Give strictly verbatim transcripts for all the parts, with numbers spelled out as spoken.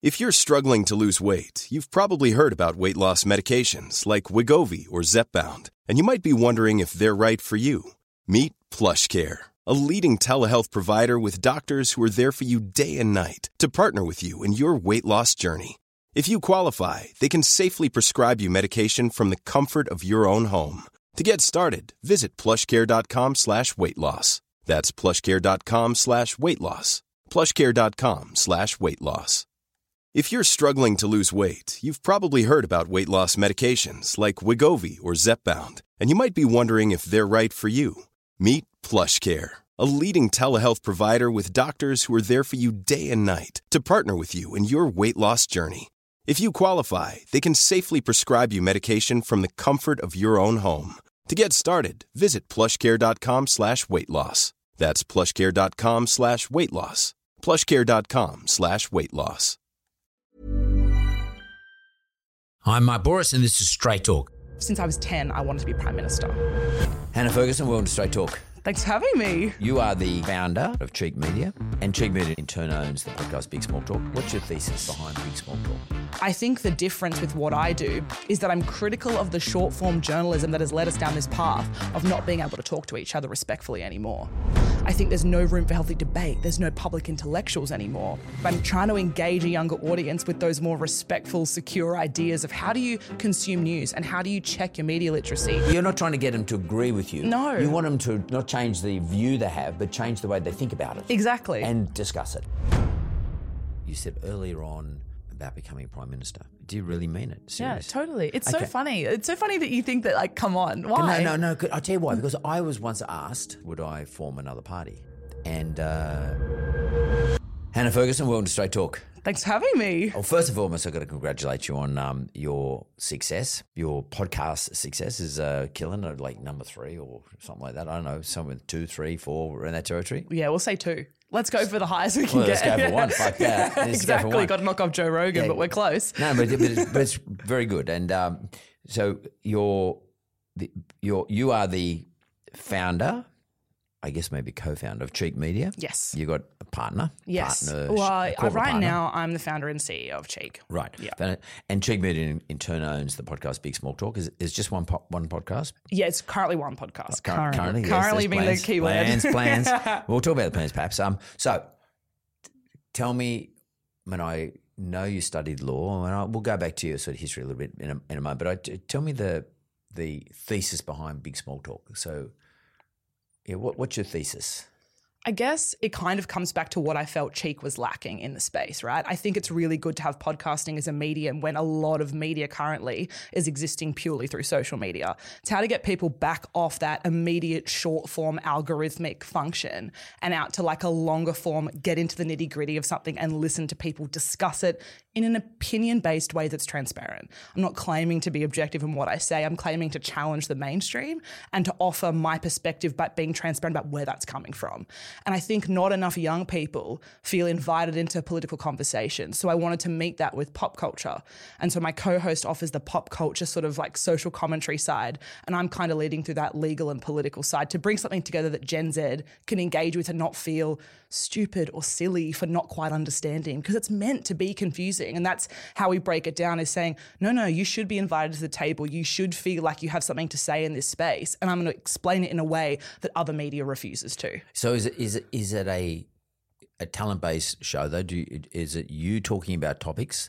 If you're struggling to lose weight, you've probably heard about weight loss medications like Wegovy or Zepbound, and you might be wondering if they're right for you. Meet PlushCare, a leading telehealth provider with doctors who are there for you day and night to partner with you in your weight loss journey. If you qualify, they can safely prescribe you medication from the comfort of your own home. To get started, visit plushcare.com slash weight loss. That's plushcare.com slash weight loss. plushcare.com slash weight loss. If you're struggling to lose weight, you've probably heard about weight loss medications like Wegovy or Zepbound, and you might be wondering if they're right for you. Meet PlushCare, a leading telehealth provider with doctors who are there for you day and night to partner with you in your weight loss journey. If you qualify, they can safely prescribe you medication from the comfort of your own home. To get started, visit plushcare.com slash weight loss. That's plushcare.com slash weight loss. plushcare.com slash weight loss. I'm Mark Boris and this is Straight Talk. Since I was ten, I wanted to be Prime Minister. Hannah Ferguson, welcome to Straight Talk. Thanks for having me. You are the founder of Cheek Media, and Cheek Media in turn owns the podcast Big Small Talk. What's your thesis behind Big Small Talk? I think the difference with what I do is that I'm critical of the short-form journalism that has led us down this path of not being able to talk to each other respectfully anymore. I think there's no room for healthy debate. There's no public intellectuals anymore. I'm trying to engage a younger audience with those more respectful, secure ideas of how do you consume news and how do you check your media literacy. You're not trying to get them to agree with you. No. You want them to not change the view they have, but change the way they think about it. Exactly. And discuss it. You said earlier on about becoming Prime Minister. Do you really mean it? Serious? Yeah, totally. It's Okay. so funny. It's so funny that you think that, like, come on, why? No, no, no. I'll tell you why. Because I was once asked, would I form another party? And uh, Hannah Ferguson, welcome to Straight Talk. Thanks for having me. Well, first and foremost, I've got to congratulate you on um, your success. Your podcast success is uh, killing, uh, like number three or something like that. I don't know, somewhere two, three, four in that territory. Yeah, we'll say two. Let's go for the highest we can Well, get. let's go for one. Fuck that. Let's go for Exactly. one. Got to knock off Joe Rogan, Yeah. but we're close. No, but, but, it's, but it's very good. And um, so you're, the, you're, you are the founder, I guess maybe co-founder of Cheek Media. Yes. You got a partner. Yes. Partner, Well, a I, corporate right partner. now, I'm the founder and C E O of Cheek. Right. Yeah. And Cheek Media in, in turn owns the podcast Big Small Talk. Is is just one po- one podcast? Yeah, it's currently one podcast. Cur- currently, currently, yes, currently there's being plans, the keyword. Plans, plans. We'll talk about the plans perhaps. Um, so t- tell me, when I know you studied law, and I, we'll go back to your sort of history a little bit in a, in a moment, but I, t- tell me the the thesis behind Big Small Talk. So, yeah, what, what's your thesis? I guess it kind of comes back to what I felt Cheek was lacking in the space, right? I think it's really good to have podcasting as a medium when a lot of media currently is existing purely through social media. It's how to get people back off that immediate short form algorithmic function and out to like a longer form, get into the nitty gritty of something and listen to people discuss it in an opinion-based way that's transparent. I'm not claiming to be objective in what I say. I'm claiming to challenge the mainstream and to offer my perspective, but being transparent about where that's coming from. And I think not enough young people feel invited into political conversation. So I wanted to meet that with pop culture. And so my co-host offers the pop culture sort of like social commentary side. And I'm kind of leading through that legal and political side to bring something together that Gen Z can engage with and not feel stupid or silly for not quite understanding, because it's meant to be confusing. And that's how we break it down, is saying, no, no, you should be invited to the table. You should feel like you have something to say in this space. And I'm going to explain it in a way that other media refuses to. So is it is it is it a a talent based show though? Do you, is it you talking about topics,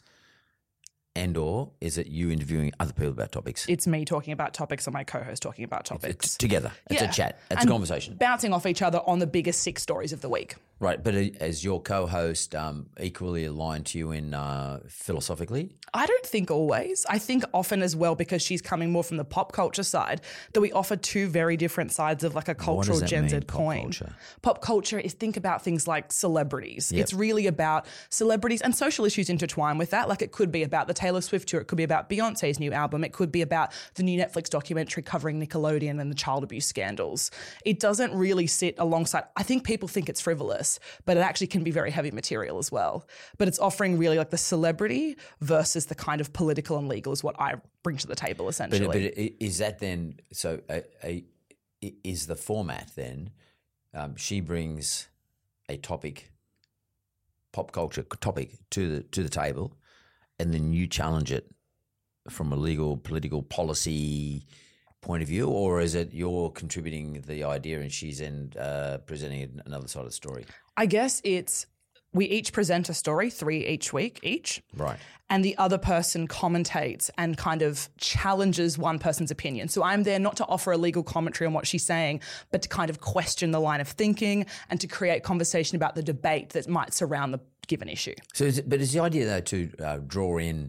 and or is it you interviewing other people about topics? It's me talking about topics and my co-host talking about topics. T- together. It's Yeah. a chat. It's And a conversation. Bouncing off each other on the biggest six stories of the week. Right, but as your co-host, um, equally aligned to you in uh, philosophically? I don't think always. I think often as well, because she's coming more from the pop culture side, that we offer two very different sides of like a cultural that Gen mean, Z pop coin. culture? Pop culture is, think about things like celebrities. Yep. It's really about celebrities, and social issues intertwine with that. Like it could be about the Taylor Swift tour. It could be about Beyonce's new album. It could be about the new Netflix documentary covering Nickelodeon and the child abuse scandals. It doesn't really sit alongside. I think people think it's frivolous, but it actually can be very heavy material as well. But it's offering really like the celebrity versus the kind of political and legal is what I bring to the table essentially. But, but is that then, so a, a, is the format then, um, she brings a topic pop culture topic to the to the table, and then you challenge it from a legal, political, policy point of view, or is it you're contributing the idea and she's in uh, presenting another side of the story? I guess it's we each present a story, three each week each. Right. And the other person commentates and kind of challenges one person's opinion. So I'm there not to offer a legal commentary on what she's saying, but to kind of question the line of thinking and to create conversation about the debate that might surround the given issue. So, is it, but is the idea though to uh, draw in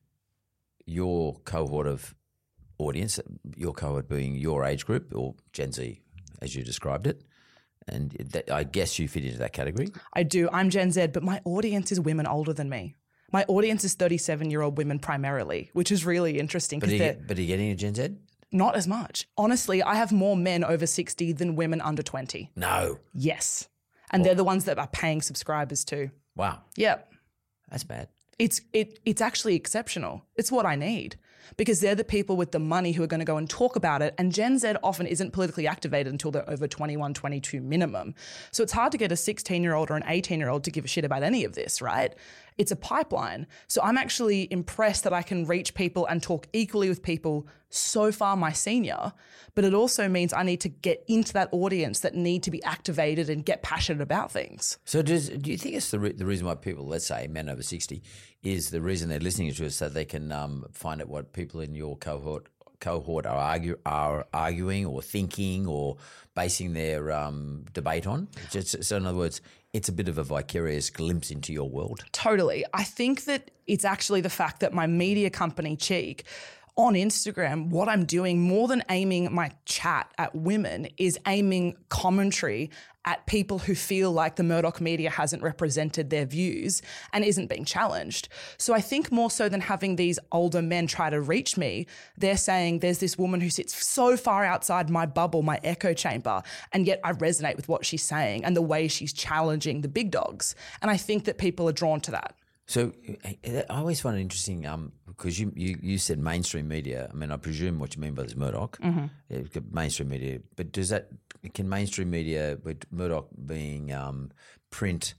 your cohort of audience, your cohort being your age group or Gen Z, as you described it? And that, I guess you fit into that category? I do. I'm Gen Z, but my audience is women older than me. My audience is thirty-seven-year-old women primarily, which is really interesting. But are, you get, but are you getting a Gen Z? Not as much. Honestly, I have more men over sixty than women under twenty. No. Yes. And well, they're the ones that are paying subscribers too. Wow. Yep. That's bad. It's it it's actually exceptional. It's what I need because they're the people with the money who are going to go and talk about it. And Gen Z often isn't politically activated until they're over twenty-one, twenty-two minimum. So it's hard to get a sixteen-year-old or an eighteen-year-old to give a shit about any of this, right? It's a pipeline. So I'm actually impressed that I can reach people and talk equally with people so far my senior, but it also means I need to get into that audience that need to be activated and get passionate about things. So does, do you think it's the, re- the reason why people, let's say men over sixty, is the reason they're listening to us so they can um, find out what people in your cohort cohort are, argue, are arguing or thinking or basing their um, debate on? Just, so in other words, it's a bit of a vicarious glimpse into your world. Totally. I think that it's actually the fact that my media company, Cheek, on Instagram, what I'm doing more than aiming my chat at women is aiming commentary at people who feel like the Murdoch media hasn't represented their views and isn't being challenged. So I think more so than having these older men try to reach me, they're saying there's this woman who sits so far outside my bubble, my echo chamber, and yet I resonate with what she's saying and the way she's challenging the big dogs. And I think that people are drawn to that. So I always find it interesting um, because you, you you said mainstream media. I mean, I presume what you mean by this Murdoch, mm-hmm. yeah, mainstream media. But does that can mainstream media, with Murdoch being um, print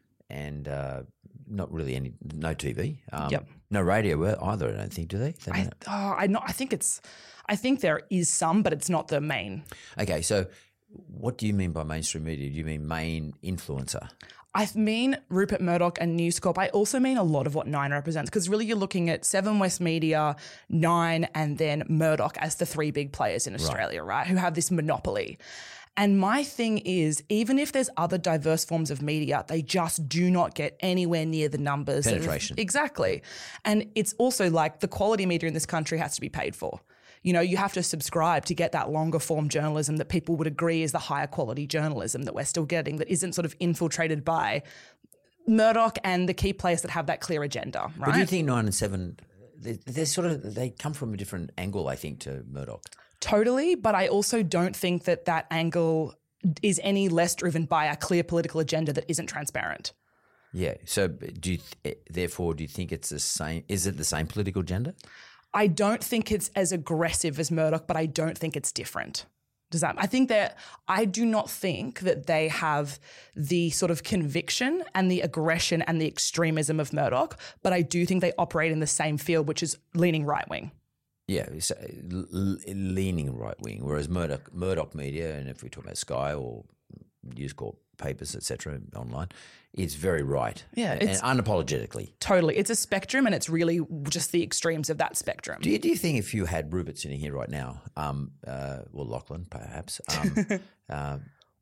and uh, not really any no T V, um, yep. no radio either? I don't think do they? they I, oh, I not. I think it's. I think there is some, but it's not the main. Okay, so what do you mean by mainstream media? Do you mean main influencer? I mean Rupert Murdoch and News Corp. I also mean a lot of what Nine represents because really you're looking at Seven West Media, Nine, and then Murdoch as the three big players in Australia, right, right who have this monopoly. And my thing is, even if there's other diverse forms of media, they just do not get anywhere near the numbers. Penetration. Of, exactly. And it's also like the quality media in this country has to be paid for. You know, you have to subscribe to get that longer form journalism that people would agree is the higher quality journalism that we're still getting that isn't sort of infiltrated by Murdoch and the key players that have that clear agenda, right? But do you think Nine and Seven, they, they're sort of, they come from a different angle, I think, to Murdoch? Totally, but I also don't think that that angle is any less driven by a clear political agenda that isn't transparent. Yeah. So do you, th- therefore, do you think it's the same, is it the same political agenda? I don't think it's as aggressive as Murdoch, but I don't think it's different. Does that? I think that I do not think that they have the sort of conviction and the aggression and the extremism of Murdoch, but I do think they operate in the same field, which is leaning right wing. Yeah, so l- leaning right wing, whereas Murdoch, Murdoch media, and if we talk about Sky or News Corp papers, et cetera, online, it's very right. Yeah, it's and unapologetically. Totally, it's a spectrum, and it's really just the extremes of that spectrum. Do you, do you think if you had Rupert sitting here right now, um, uh, or Lachlan perhaps, um, uh,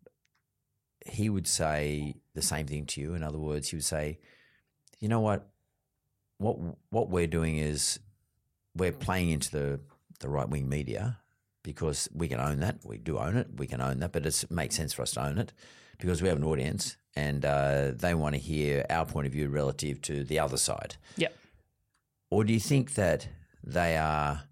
he would say the same thing to you? In other words, he would say, "You know what? What what we're doing is we're playing into the the right wing media." Because we can own that. We do own it. We can own that, but it's, it makes sense for us to own it because we have an audience and uh, they want to hear our point of view relative to the other side. Yep. Or do you think that they are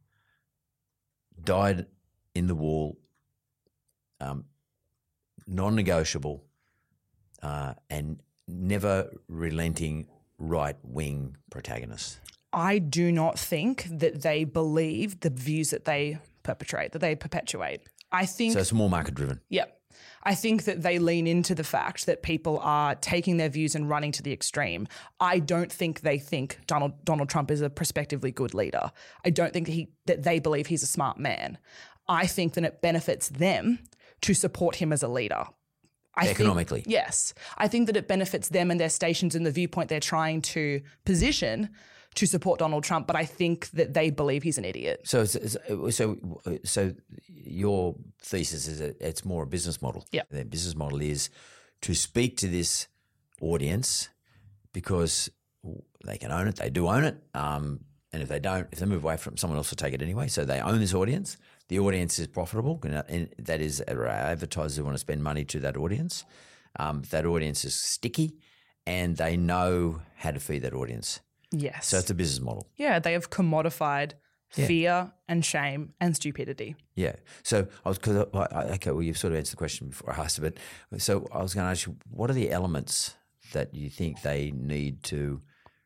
dyed in the wool, um, non-negotiable uh, and never relenting right-wing protagonists? I do not think that they believe the views that they perpetrate, that they perpetuate. I think so. It's more market driven. Yep, I think that they lean into the fact that people are taking their views and running to the extreme. I don't think they think Donald Donald Trump is a prospectively good leader. I don't think he that they believe he's a smart man. I think that it benefits them to support him as a leader. I Economically. Think, yes. I think that it benefits them and their stations and the viewpoint they're trying to position to support Donald Trump, but I think that they believe he's an idiot. So, so, so, so your thesis is that it's more a business model. Yeah. Their business model is to speak to this audience because they can own it. They do own it. Um, and if they don't, if they move away from, someone else will take it anyway. So they own this audience. The audience is profitable, and that is advertisers who want to spend money to that audience. Um, that audience is sticky, and they know how to feed that audience. Yes. So it's a business model. Yeah, they have commodified Yeah. fear and shame and stupidity. Yeah. So I was, because okay, well, you've sort of answered the question before I asked it, but so I was going to ask you, what are the elements that you think they need to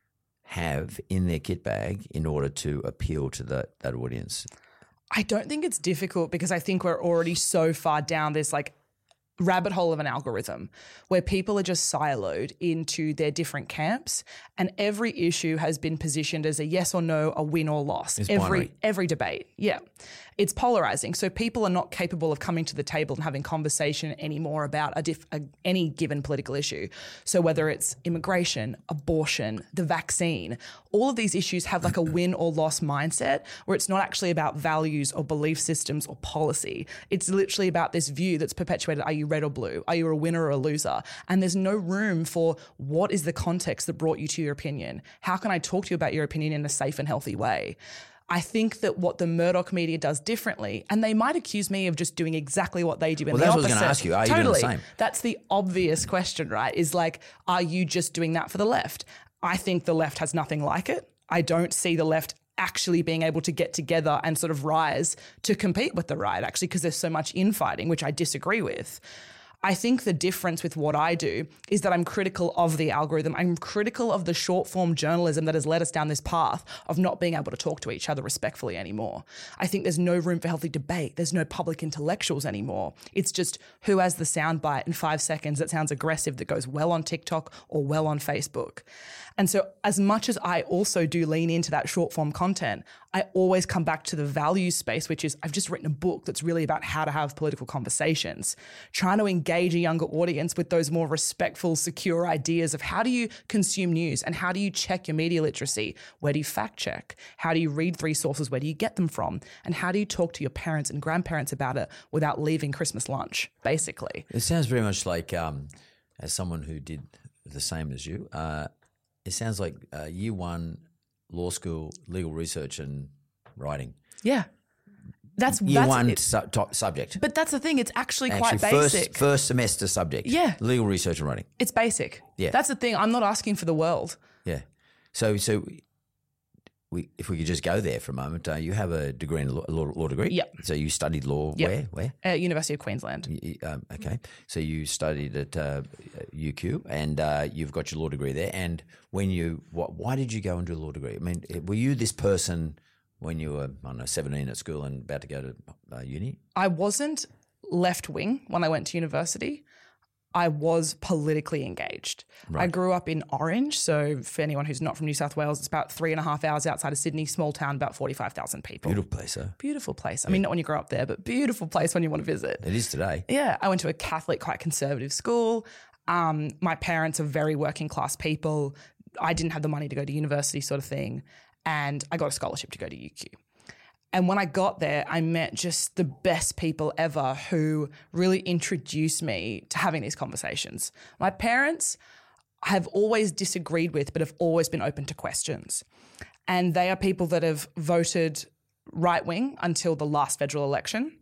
have in their kit bag in order to appeal to that, that audience? I don't think it's difficult because I think we're already so far down this like rabbit hole of an algorithm where people are just siloed into their different camps, and every issue has been positioned as a yes or no, a win or loss. It's every binary. every debate. Yeah. It's polarizing. So people are not capable of coming to the table and having conversation anymore about a diff, a, any given political issue. So whether it's immigration, abortion, the vaccine, all of these issues have like a win or loss mindset where it's not actually about values or belief systems or policy. It's literally about this view that's perpetuated. Are you red or blue? Are you a winner or a loser? And there's no room for what is the context that brought you to your opinion? How can I talk to you about your opinion in a safe and healthy way? I think that what the Murdoch media does differently, and they might accuse me of just doing exactly what they do in Well, the that's opposite. what I was going to ask you. Are you totally. doing the same? That's the obvious question, right? Is like, are you just doing that for the left? I think the left has nothing like it. I don't see the left actually being able to get together and sort of rise to compete with the right, actually, because there's so much infighting, which I disagree with. I think the difference with what I do is that I'm critical of the algorithm. I'm critical of the short form journalism that has led us down this path of not being able to talk to each other respectfully anymore. I think there's no room for healthy debate. There's no public intellectuals anymore. It's just who has the soundbite in five seconds that sounds aggressive that goes well on TikTok or well on Facebook. And so as much as I also do lean into that short form content, I always come back to the values space, which is I've just written a book that's really about how to have political conversations, trying to engage a younger audience with those more respectful, secure ideas of how do you consume news and how do you check your media literacy? Where do you fact check? How do you read three sources? Where do you get them from? And how do you talk to your parents and grandparents about it without leaving Christmas lunch, basically? It sounds very much like, um, as someone who did the same as you, uh, it sounds like uh, year one law school, legal research and writing. Yeah. That's Year that's, one it, su- top subject. But that's the thing, it's actually, Actually, quite first, basic. First semester subject. Yeah. Legal research and writing. It's basic. Yeah. That's the thing. I'm not asking for the world. Yeah. So, so we, if we could just go there for a moment, uh, you have a degree in law, law, law degree. Yeah. So you studied law Yeah. where? Where? Uh, University of Queensland. You- Um, okay, so you studied at uh, U Q, and uh, you've got your law degree there. And when you, what, why did you go and do a law degree? I mean, were you this person when you were, I don't know, seventeen at school and about to go to uh, uni? I wasn't left wing when I went to university. I was politically engaged. I grew up in Orange. So for anyone who's not from New South Wales, it's about three and a half hours outside of Sydney, small town, about forty-five thousand people. Beautiful place, huh? Beautiful place. I mean, not when you grow up there, but beautiful place when you want to visit. It is today. Yeah, I went to a Catholic, quite conservative school. Um, my parents are very working class people. I didn't have the money to go to university sort of thing. And I got a scholarship to go to U Q. And when I got there, I met just the best people ever who really introduced me to having these conversations. My parents have always disagreed with, but have always been open to questions. And they are people that have voted right wing until the last federal election.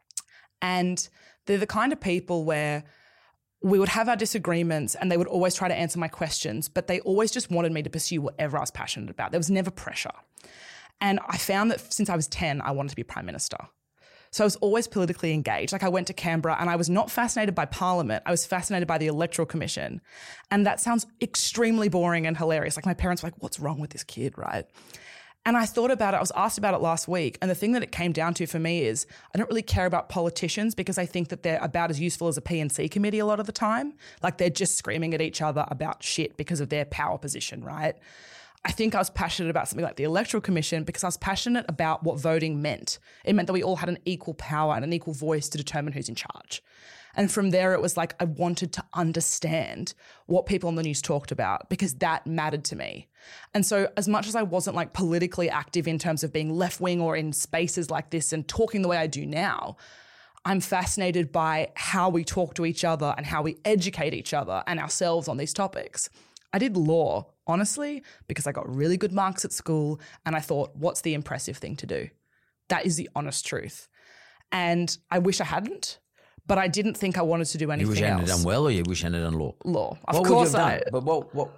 And they're the kind of people where we would have our disagreements and they would always try to answer my questions, but they always just wanted me to pursue whatever I was passionate about. There was never pressure. And I found that since I was ten, I wanted to be Prime Minister. So I was always politically engaged. Like I went to Canberra and I was not fascinated by Parliament. I was fascinated by the Electoral Commission. And that sounds extremely boring and hilarious. Like my parents were like, what's wrong with this kid, right? And I thought about it, I was asked about it last week. And the thing that it came down to for me is I don't really care about politicians because I think that they're about as useful as a P and C committee a lot of the time. Like they're just screaming at each other about shit because of their power position, right? I think I was passionate about something like the Electoral Commission because I was passionate about what voting meant. It meant that we all had an equal power and an equal voice to determine who's in charge. And from there, it was like I wanted to understand what people on the news talked about because that mattered to me. And so as much as I wasn't like politically active in terms of being left-wing or in spaces like this and talking the way I do now, I'm fascinated by how we talk to each other and how we educate each other and ourselves on these topics. I did law, honestly, because I got really good marks at school and I thought, what's the impressive thing to do? That is the honest truth. And I wish I hadn't. But I didn't think I wanted to do anything else. You wish you else. hadn't done well or you wish you hadn't done law? Law. Of what course would you have I... done? But what, what...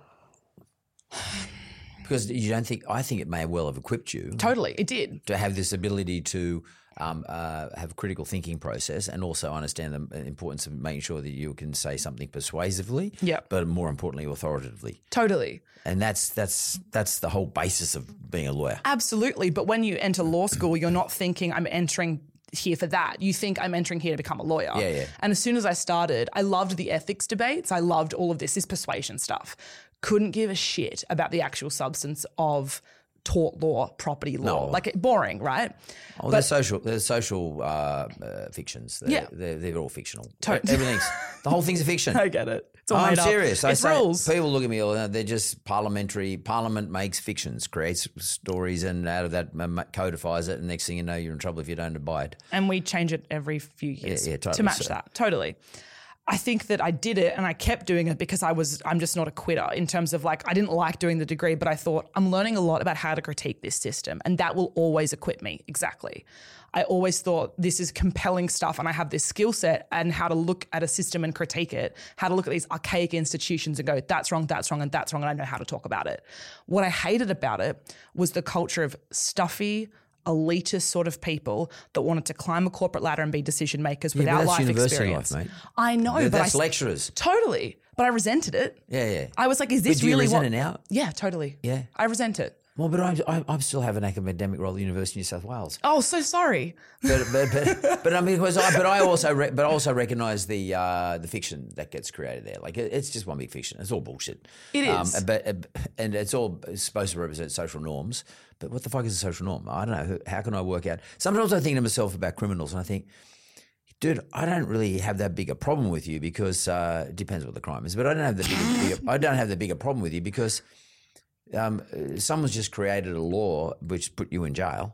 Because you don't think... I think it may well have equipped you. Totally, it did. To have this ability to um, uh, have a critical thinking process and also understand the importance of making sure that you can say something persuasively, yep. but more importantly, authoritatively. Totally. And that's that's that's the whole basis of being a lawyer. Absolutely. But when you enter law school, you're not thinking I'm entering here for that. You think I'm entering here to become a lawyer. Yeah, yeah. And as soon as I started, I loved the ethics debates. I loved all of this, this persuasion stuff. Couldn't give a shit about the actual substance of tort law, property law. No. Like it, boring, right? Oh, they're social. They're social uh, uh, fictions. They're, Yeah. they're, they're all fictional. Totally. Everything's the whole thing's a fiction. I get it. It's all I'm made up. serious. I It's say, rules. people look at me, oh, they're just parliamentary. Parliament makes fictions, creates stories, and out of that um, codifies it. And next thing you know, you're in trouble if you don't abide. And we change it every few years Yeah, yeah, totally. to match So- that. Totally. I think that I did it and I kept doing it because I was, I'm just not a quitter in terms of like, I didn't like doing the degree, but I thought I'm learning a lot about how to critique this system and that will always equip me. Exactly. I always thought this is compelling stuff and I have this skill set and how to look at a system and critique it, how to look at these archaic institutions and go, that's wrong, that's wrong, and that's wrong, and I know how to talk about it. What I hated about it was the culture of stuffy, elitist sort of people that wanted to climb a corporate ladder and be decision makers Yeah, without but that's life university experience. life, mate. I know, Th- but that's I, lecturers. Totally, but I resented it. Yeah, yeah. I was like, is this But do you really resent what? it now? Yeah, totally. Yeah. I resent it. Well, but I, I, I still have an academic role at the University of New South Wales. Oh, so sorry. But but but, but I mean, because I, but I also re, but I also recognise the uh, the fiction that gets created there. Like it, it's just one big fiction. It's all bullshit. It is. Um, but and it's all supposed to represent social norms. But what the fuck is a social norm? I don't know. How can I work out? Sometimes I think to myself about criminals, and I think, dude, I don't really have that big a problem with you because uh, it depends what the crime is. But I don't have the bigger, bigger I don't have the bigger problem with you because. Um, someone's just created a law which put you in jail.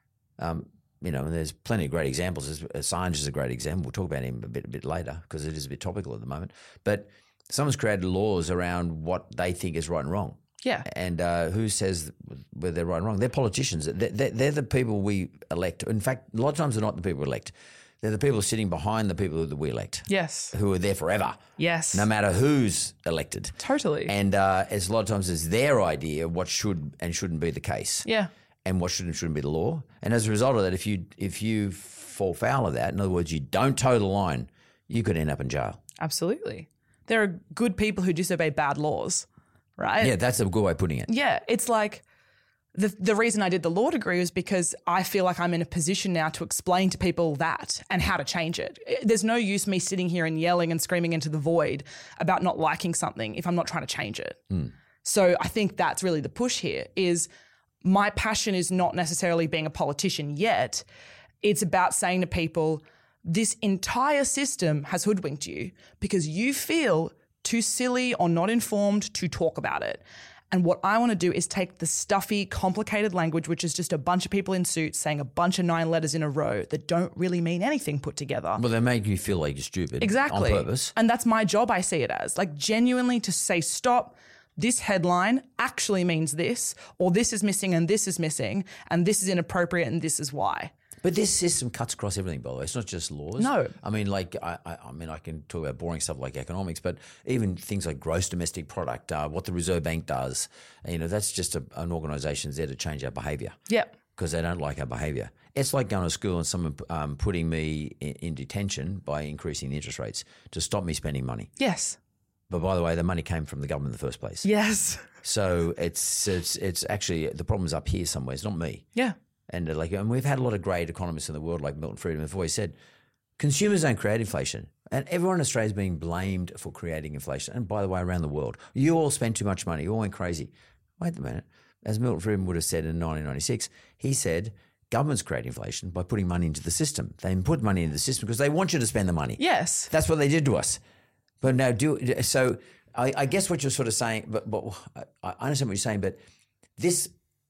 Um, you know, and there's plenty of great examples. Assange is a great example. We'll talk about him a bit a bit later because it is a bit topical at the moment. But someone's created laws around what they think is right and wrong. Yeah. And uh, who says whether they're right and wrong? They're politicians. They're, they're, they're the people we elect. In fact, a lot of times they're not the people we elect. They're the people sitting behind the people that we elect. Yes. Who are there forever. Yes. No matter who's elected. Totally. And uh, it's a lot of times it's their idea what should and shouldn't be the case. Yeah. And what should and shouldn't be the law. And as a result of that, if you if you fall foul of that, in other words, you don't toe the line, you could end up in jail. Absolutely. There are good people who disobey bad laws, right? Yeah, that's a good way of putting it. Yeah. It's like the the reason I did the law degree was because I feel like I'm in a position now to explain to people that and how to change it. There's no use me sitting here and yelling and screaming into the void about not liking something if I'm not trying to change it. Mm. So I think that's really the push here is my passion is not necessarily being a politician yet. It's about saying to people, this entire system has hoodwinked you because you feel too silly or not informed to talk about it. And what I want to do is take the stuffy, complicated language, which is just a bunch of people in suits saying a bunch of nine letters in a row that don't really mean anything put together. Well, they make you feel like you're stupid. Exactly. On purpose. And that's my job, I see it as. Like genuinely to say, stop, this headline actually means this, or this is missing and this is missing, and this is inappropriate and this is why. But this system cuts across everything, by the way. It's not just laws. No. I mean, like, I, I, I mean, I can talk about boring stuff like economics, but even things like gross domestic product, uh, what the Reserve Bank does, you know, that's just a, an organisation's there to change our behaviour. Yep. Because they don't like our behaviour. It's like going to school and someone um, putting me in, in detention by increasing the interest rates to stop me spending money. Yes. But by the way, the money came from the government in the first place. Yes. So it's it's it's actually the problem's up here somewhere. It's not me. Yeah. And uh, like, and we've had a lot of great economists in the world, like Milton Friedman, have always said, consumers don't create inflation. And everyone in Australia is being blamed for creating inflation. And by the way, around the world, you all spend too much money. You all went crazy. Wait a minute. As Milton Friedman would have said in nineteen ninety-six, he said, governments create inflation by putting money into the system. They put money into the system because they want you to spend the money. Yes. That's what they did to us. But now do so. I, I guess what you're sort of saying, but, but I understand what you're saying. But this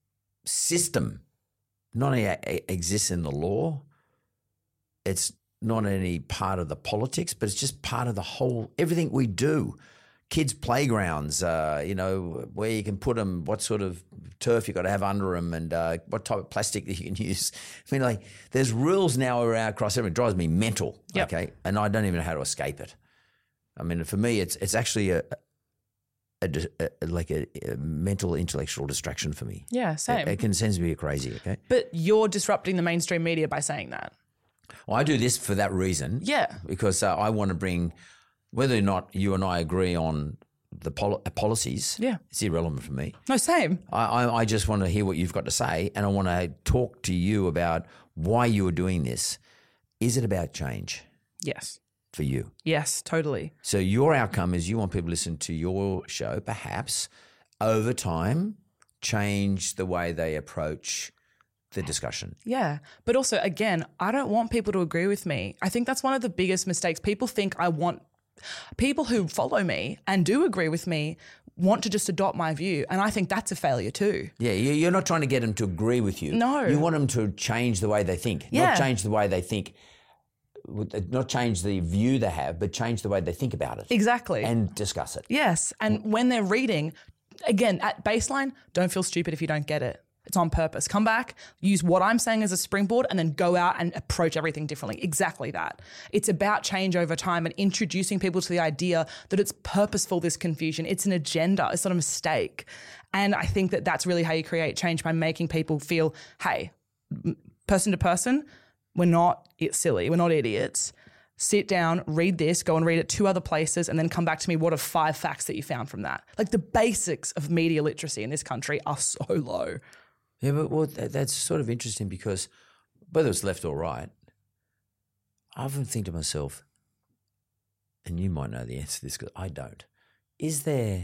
system not only exists in the law, it's not any part of the politics, but it's just part of the whole everything we do. Kids' playgrounds, uh, you know, where you can put them, what sort of turf you got to have under them, and uh, what type of plastic that you can use. I mean, like, there's rules now around across everything. It drives me mental. Yep. Okay, and I don't even know how to escape it. I mean, for me, it's it's actually a, a, a like a, a mental intellectual distraction for me. Yeah, same. It, it can send me crazy. Okay, but you're disrupting the mainstream media by saying that. Well, I do this for that reason. Yeah, because uh, I want to bring. Whether or not you and I agree on the pol- policies, yeah, it's irrelevant for me. No, same. I, I, I just want to hear what you've got to say, and I want to talk to you about why you are doing this. Is it about change? Yes. For you? Yes, totally. So your outcome is you want people to listen to your show, perhaps over time, change the way they approach the discussion. Yeah. But also, again, I don't want people to agree with me. I think that's one of the biggest mistakes. People think I want people who follow me and do agree with me want to just adopt my view. And I think that's a failure too. Yeah, you're not trying to get them to agree with you. No. You want them to change the way they think, yeah. not change the way they think, not change the view they have, but change the way they think about it. Exactly. And discuss it. Yes. And when they're reading, again, at baseline, don't feel stupid if you don't get it. It's on purpose. Come back, use what I'm saying as a springboard, and then go out and approach everything differently. Exactly that. It's about change over time and introducing people to the idea that it's purposeful, this confusion. It's an agenda. It's not a mistake. And I think that that's really how you create change, by making people feel, hey, person to person, we're not silly. We're not idiots. Sit down, read this, go and read it two other places, and then come back to me. What are five facts that you found from that? Like, the basics of media literacy in this country are so low. Yeah, but well, that, that's sort of interesting because whether it's left or right, I often think to myself, and you might know the answer to this because I don't, is there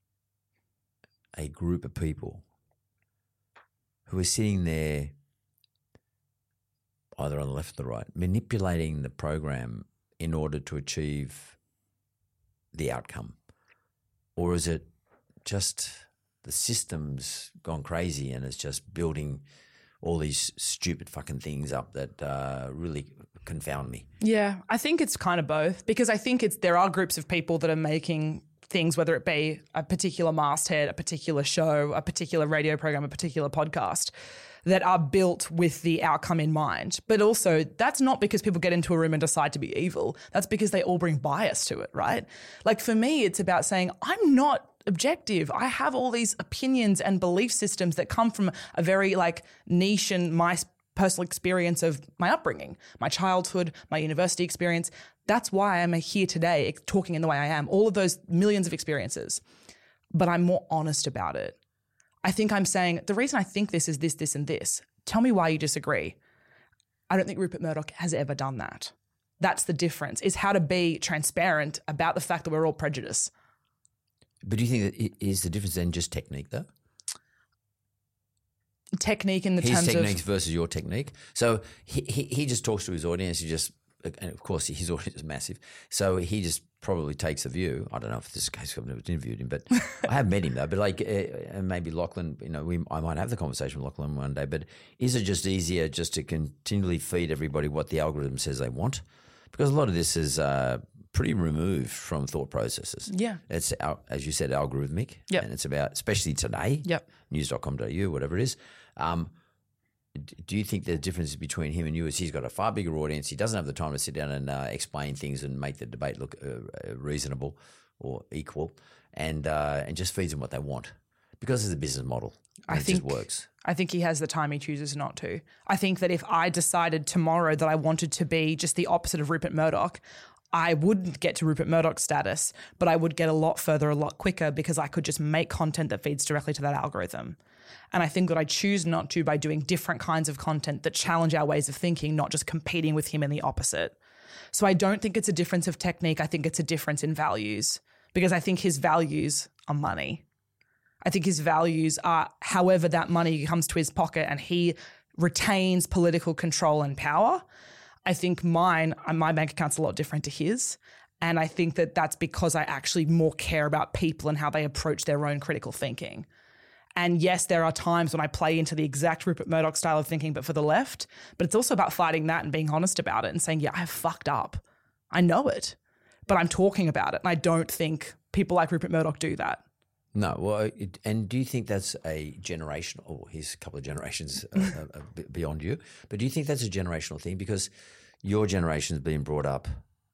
a group of people who are sitting there either on the left or the right, manipulating the program in order to achieve the outcome? Or is it just the system's gone crazy and it's just building all these stupid fucking things up that uh, really confound me? Yeah, I think it's kind of both, because I think it's there are groups of people that are making things, whether it be a particular masthead, a particular show, a particular radio program, a particular podcast, that are built with the outcome in mind. But also, that's not because people get into a room and decide to be evil. That's because they all bring bias to it, right? Like, for me, it's about saying, I'm not objective. I have all these opinions and belief systems that come from a very like niche and my personal experience of my upbringing, my childhood, my university experience. That's why I'm here today talking in the way I am, all of those millions of experiences. But I'm more honest about it. I think I'm saying, the reason I think this is this, this, and this. Tell me why you disagree. I don't think Rupert Murdoch has ever done that. That's the difference, is how to be transparent about the fact that we're all prejudiced. But do you think that is the difference then just technique though? Technique in the his terms of... His technique versus your technique. So he, he he just talks to his audience. He just, and of course his audience is massive. So he just probably takes a view. I don't know if this is the case, I've never interviewed him, but I have met him though. But like, uh, and maybe Lachlan, you know, we I might have the conversation with Lachlan one day. But is it just easier just to continually feed everybody what the algorithm says they want? Because a lot of this is uh, pretty removed from thought processes. Yeah. It's, as you said, algorithmic. Yep. And it's about, especially today, yep. news dot com dot a u, whatever it is. Um, do you think the difference between him and you is he's got a far bigger audience? He doesn't have the time to sit down and uh, explain things and make the debate look uh, reasonable or equal, and uh, and just feeds them what they want because it's a business model. I it think just works. I think he has the time, he chooses not to. I think that if I decided tomorrow that I wanted to be just the opposite of Rupert Murdoch, I wouldn't get to Rupert Murdoch status, but I would get a lot further a lot quicker because I could just make content that feeds directly to that algorithm. And I think that I choose not to by doing different kinds of content that challenge our ways of thinking, not just competing with him in the opposite. So I don't think it's a difference of technique. I think it's a difference in values, because I think his values are money. I think his values are however that money comes to his pocket and he retains political control and power. I think mine, my bank account's a lot different to his. And I think that that's because I actually more care about people and how they approach their own critical thinking. And yes, there are times when I play into the exact Rupert Murdoch style of thinking, but for the left. But it's also about fighting that and being honest about it and saying, yeah, I have fucked up. I know it, but I'm talking about it. And I don't think people like Rupert Murdoch do that. No, well, it, and do you think that's a generational, or he's a couple of generations uh, uh, beyond you, but do you think that's a generational thing? Because your generation's been brought up,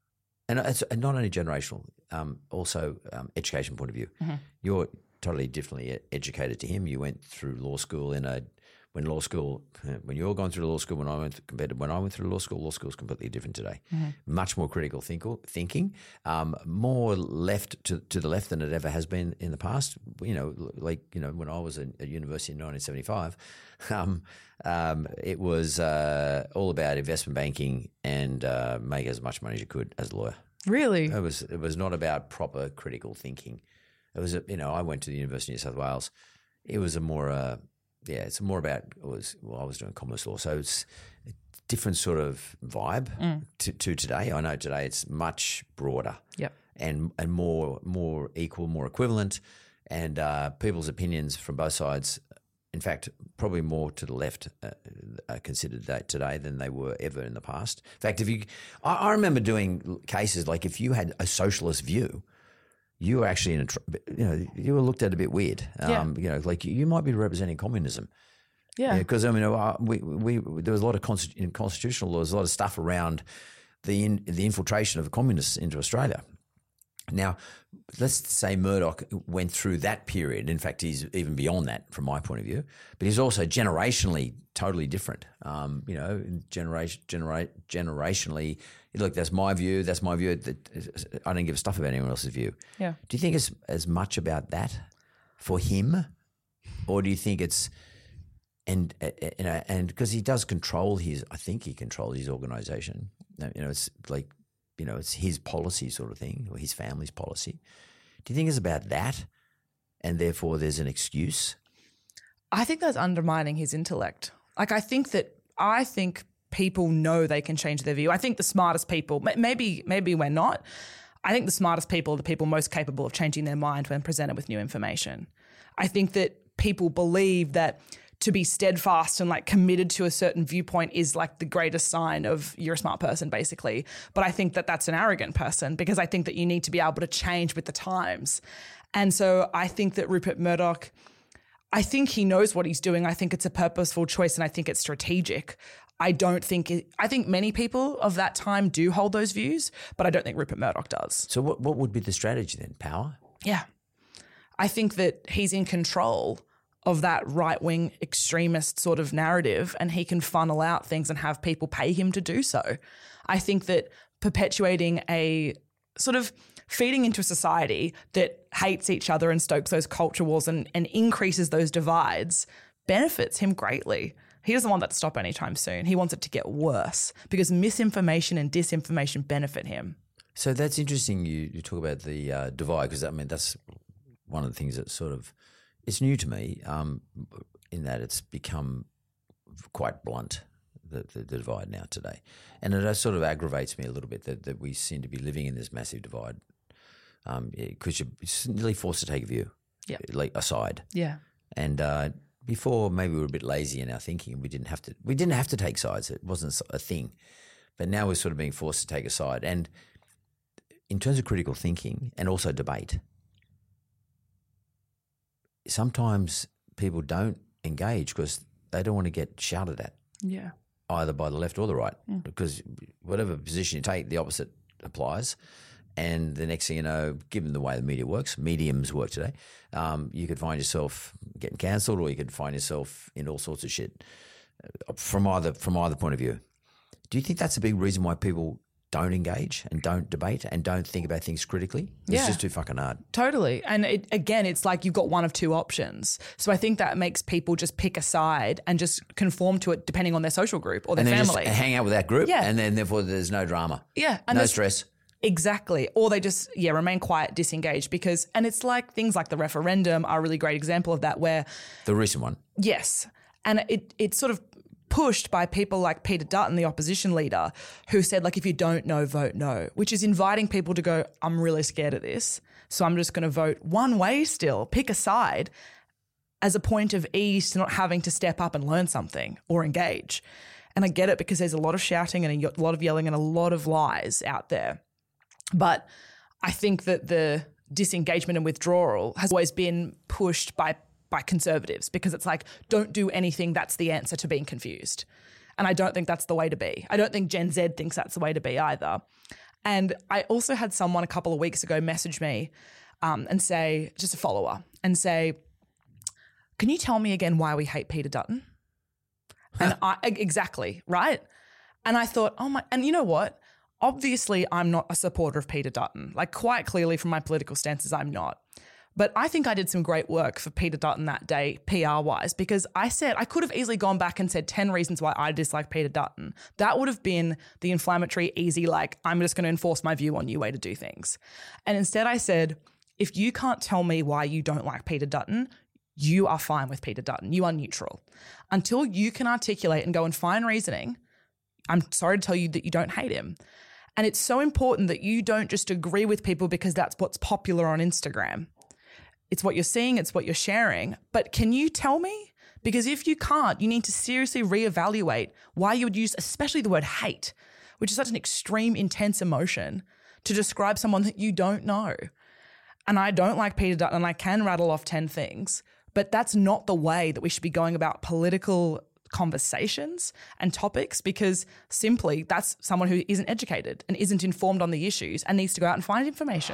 and it's not only generational, um, also um, education point of view. Mm-hmm. You're totally differently educated to him. You went through law school in a, when law school, when you're going through law school, when I went, compared to when I went through law school, law school is completely different today. Mm-hmm. Much more critical think, thinking, um, more left to, to the left than it ever has been in the past. You know, like, you know, when I was at, at university in nineteen seventy-five, um, um, it was uh, all about investment banking and uh, make as much money as you could as a lawyer. Really? It was, it was not about proper critical thinking. It was, a, you know, I went to the University of New South Wales. It was a more, uh, yeah, it's more about, it was, well, I was doing commerce law, so it's a different sort of vibe mm. to, to today. I know today it's much broader yep. and and more more equal, more equivalent, and uh, people's opinions from both sides, in fact, probably more to the left uh, are considered that today than they were ever in the past. In fact, if you, I, I remember doing cases like if you had a socialist view, you were actually in a, you know, you were looked at a bit weird. Um, yeah. You know, like you might be representing communism. Yeah. Because, I mean, we, we, we, there was a lot of constitu- in constitutional law, there's a lot of stuff around the in, the infiltration of communists into Australia. Now, let's say Murdoch went through that period. In fact, he's even beyond that from my point of view. But he's also generationally totally different. Um, you know, generation, genera- generationally, look, that's my view, that's my view. I don't give a stuff about anyone else's view. Yeah. Do you think it's as much about that for him, or do you think it's and you know and because he does control his, I think he controls his organisation. You know, it's like, you know, it's his policy sort of thing, or his family's policy. Do you think it's about that, and therefore there's an excuse? I think that's undermining his intellect. Like, I think that I think. People know they can change their view. I think the smartest people, maybe maybe we're not, I think the smartest people are the people most capable of changing their mind when presented with new information. I think that people believe that to be steadfast and like committed to a certain viewpoint is like the greatest sign of you're a smart person, basically. But I think that that's an arrogant person, because I think that you need to be able to change with the times. And so I think that Rupert Murdoch, I think he knows what he's doing. I think it's a purposeful choice, and I think it's strategic. I don't think it, I think many people of that time do hold those views, but I don't think Rupert Murdoch does. So what, what would be the strategy then? Power? Yeah. I think that he's in control of that right-wing extremist sort of narrative, and he can funnel out things and have people pay him to do so. I think that perpetuating a sort of feeding into a society that hates each other and stokes those culture wars and, and increases those divides benefits him greatly. He doesn't want that to stop anytime soon. He wants it to get worse because misinformation and disinformation benefit him. So that's interesting you, you talk about the uh, divide, because I mean that's one of the things that sort of, it's new to me um, in that it's become quite blunt, the, the, the divide now today. And it sort of aggravates me a little bit that, that we seem to be living in this massive divide because um, you're nearly forced to take a view, yep. like a side. Yeah. And uh, before maybe we were a bit lazy in our thinking. We didn't have to. We didn't have to take sides. It wasn't a thing. But now we're sort of being forced to take a side. And in terms of critical thinking and also debate, sometimes people don't engage because they don't want to get shouted at. Yeah. Either by the left or the right, mm. because whatever position you take, the opposite applies. And the next thing you know, given the way the media works, mediums work today, um, you could find yourself getting cancelled, or you could find yourself in all sorts of shit from either from either point of view. Do you think that's a big reason why people don't engage and don't debate and don't think about things critically. It's Yeah. just too fucking hard. Totally. And it, again, it's like you've got one of two options. So I think that makes people just pick a side and just conform to it depending on their social group or their And then family. just hang out with that group Yeah. and then therefore there's no drama. Yeah. And no there's- stress. Exactly. Or they just, yeah, remain quiet, disengaged because, and it's like things like the referendum are a really great example of that where, The recent one. yes, and it it's sort of pushed by people like Peter Dutton, the opposition leader, who said like, if you don't know, vote no, which is inviting people to go, I'm really scared of this. So I'm just going to vote one way still, pick a side as a point of ease to not having to step up and learn something or engage. And I get it because there's a lot of shouting and a lot of yelling and a lot of lies out there. But I think that the disengagement and withdrawal has always been pushed by by conservatives because it's like, don't do anything, that's the answer to being confused. And I don't think that's the way to be. I don't think Gen Z thinks that's the way to be either. And I also had someone a couple of weeks ago message me um, and say, just a follower, and say, can you tell me again why we hate Peter Dutton? And I, exactly, right? And I thought, oh my, and you know what? Obviously, I'm not a supporter of Peter Dutton. Like quite clearly from my political stances, I'm not. But I think I did some great work for Peter Dutton that day, P R-wise, because I said, I could have easily gone back and said ten reasons why I dislike Peter Dutton. That would have been the inflammatory, easy, like, I'm just going to enforce my view on you way to do things. And instead I said, if you can't tell me why you don't like Peter Dutton, you are fine with Peter Dutton. You are neutral. Until you can articulate and go and find reasoning, I'm sorry to tell you that you don't hate him. And it's so important that you don't just agree with people because that's what's popular on Instagram. It's what you're seeing, it's what you're sharing. But can you tell me? Because if you can't, you need to seriously reevaluate why you would use especially the word hate, which is such an extreme, intense emotion, to describe someone that you don't know. And I don't like Peter Dutton, and I can rattle off ten things, but that's not the way that we should be going about political conversations and topics, because simply that's someone who isn't educated and isn't informed on the issues and needs to go out and find information.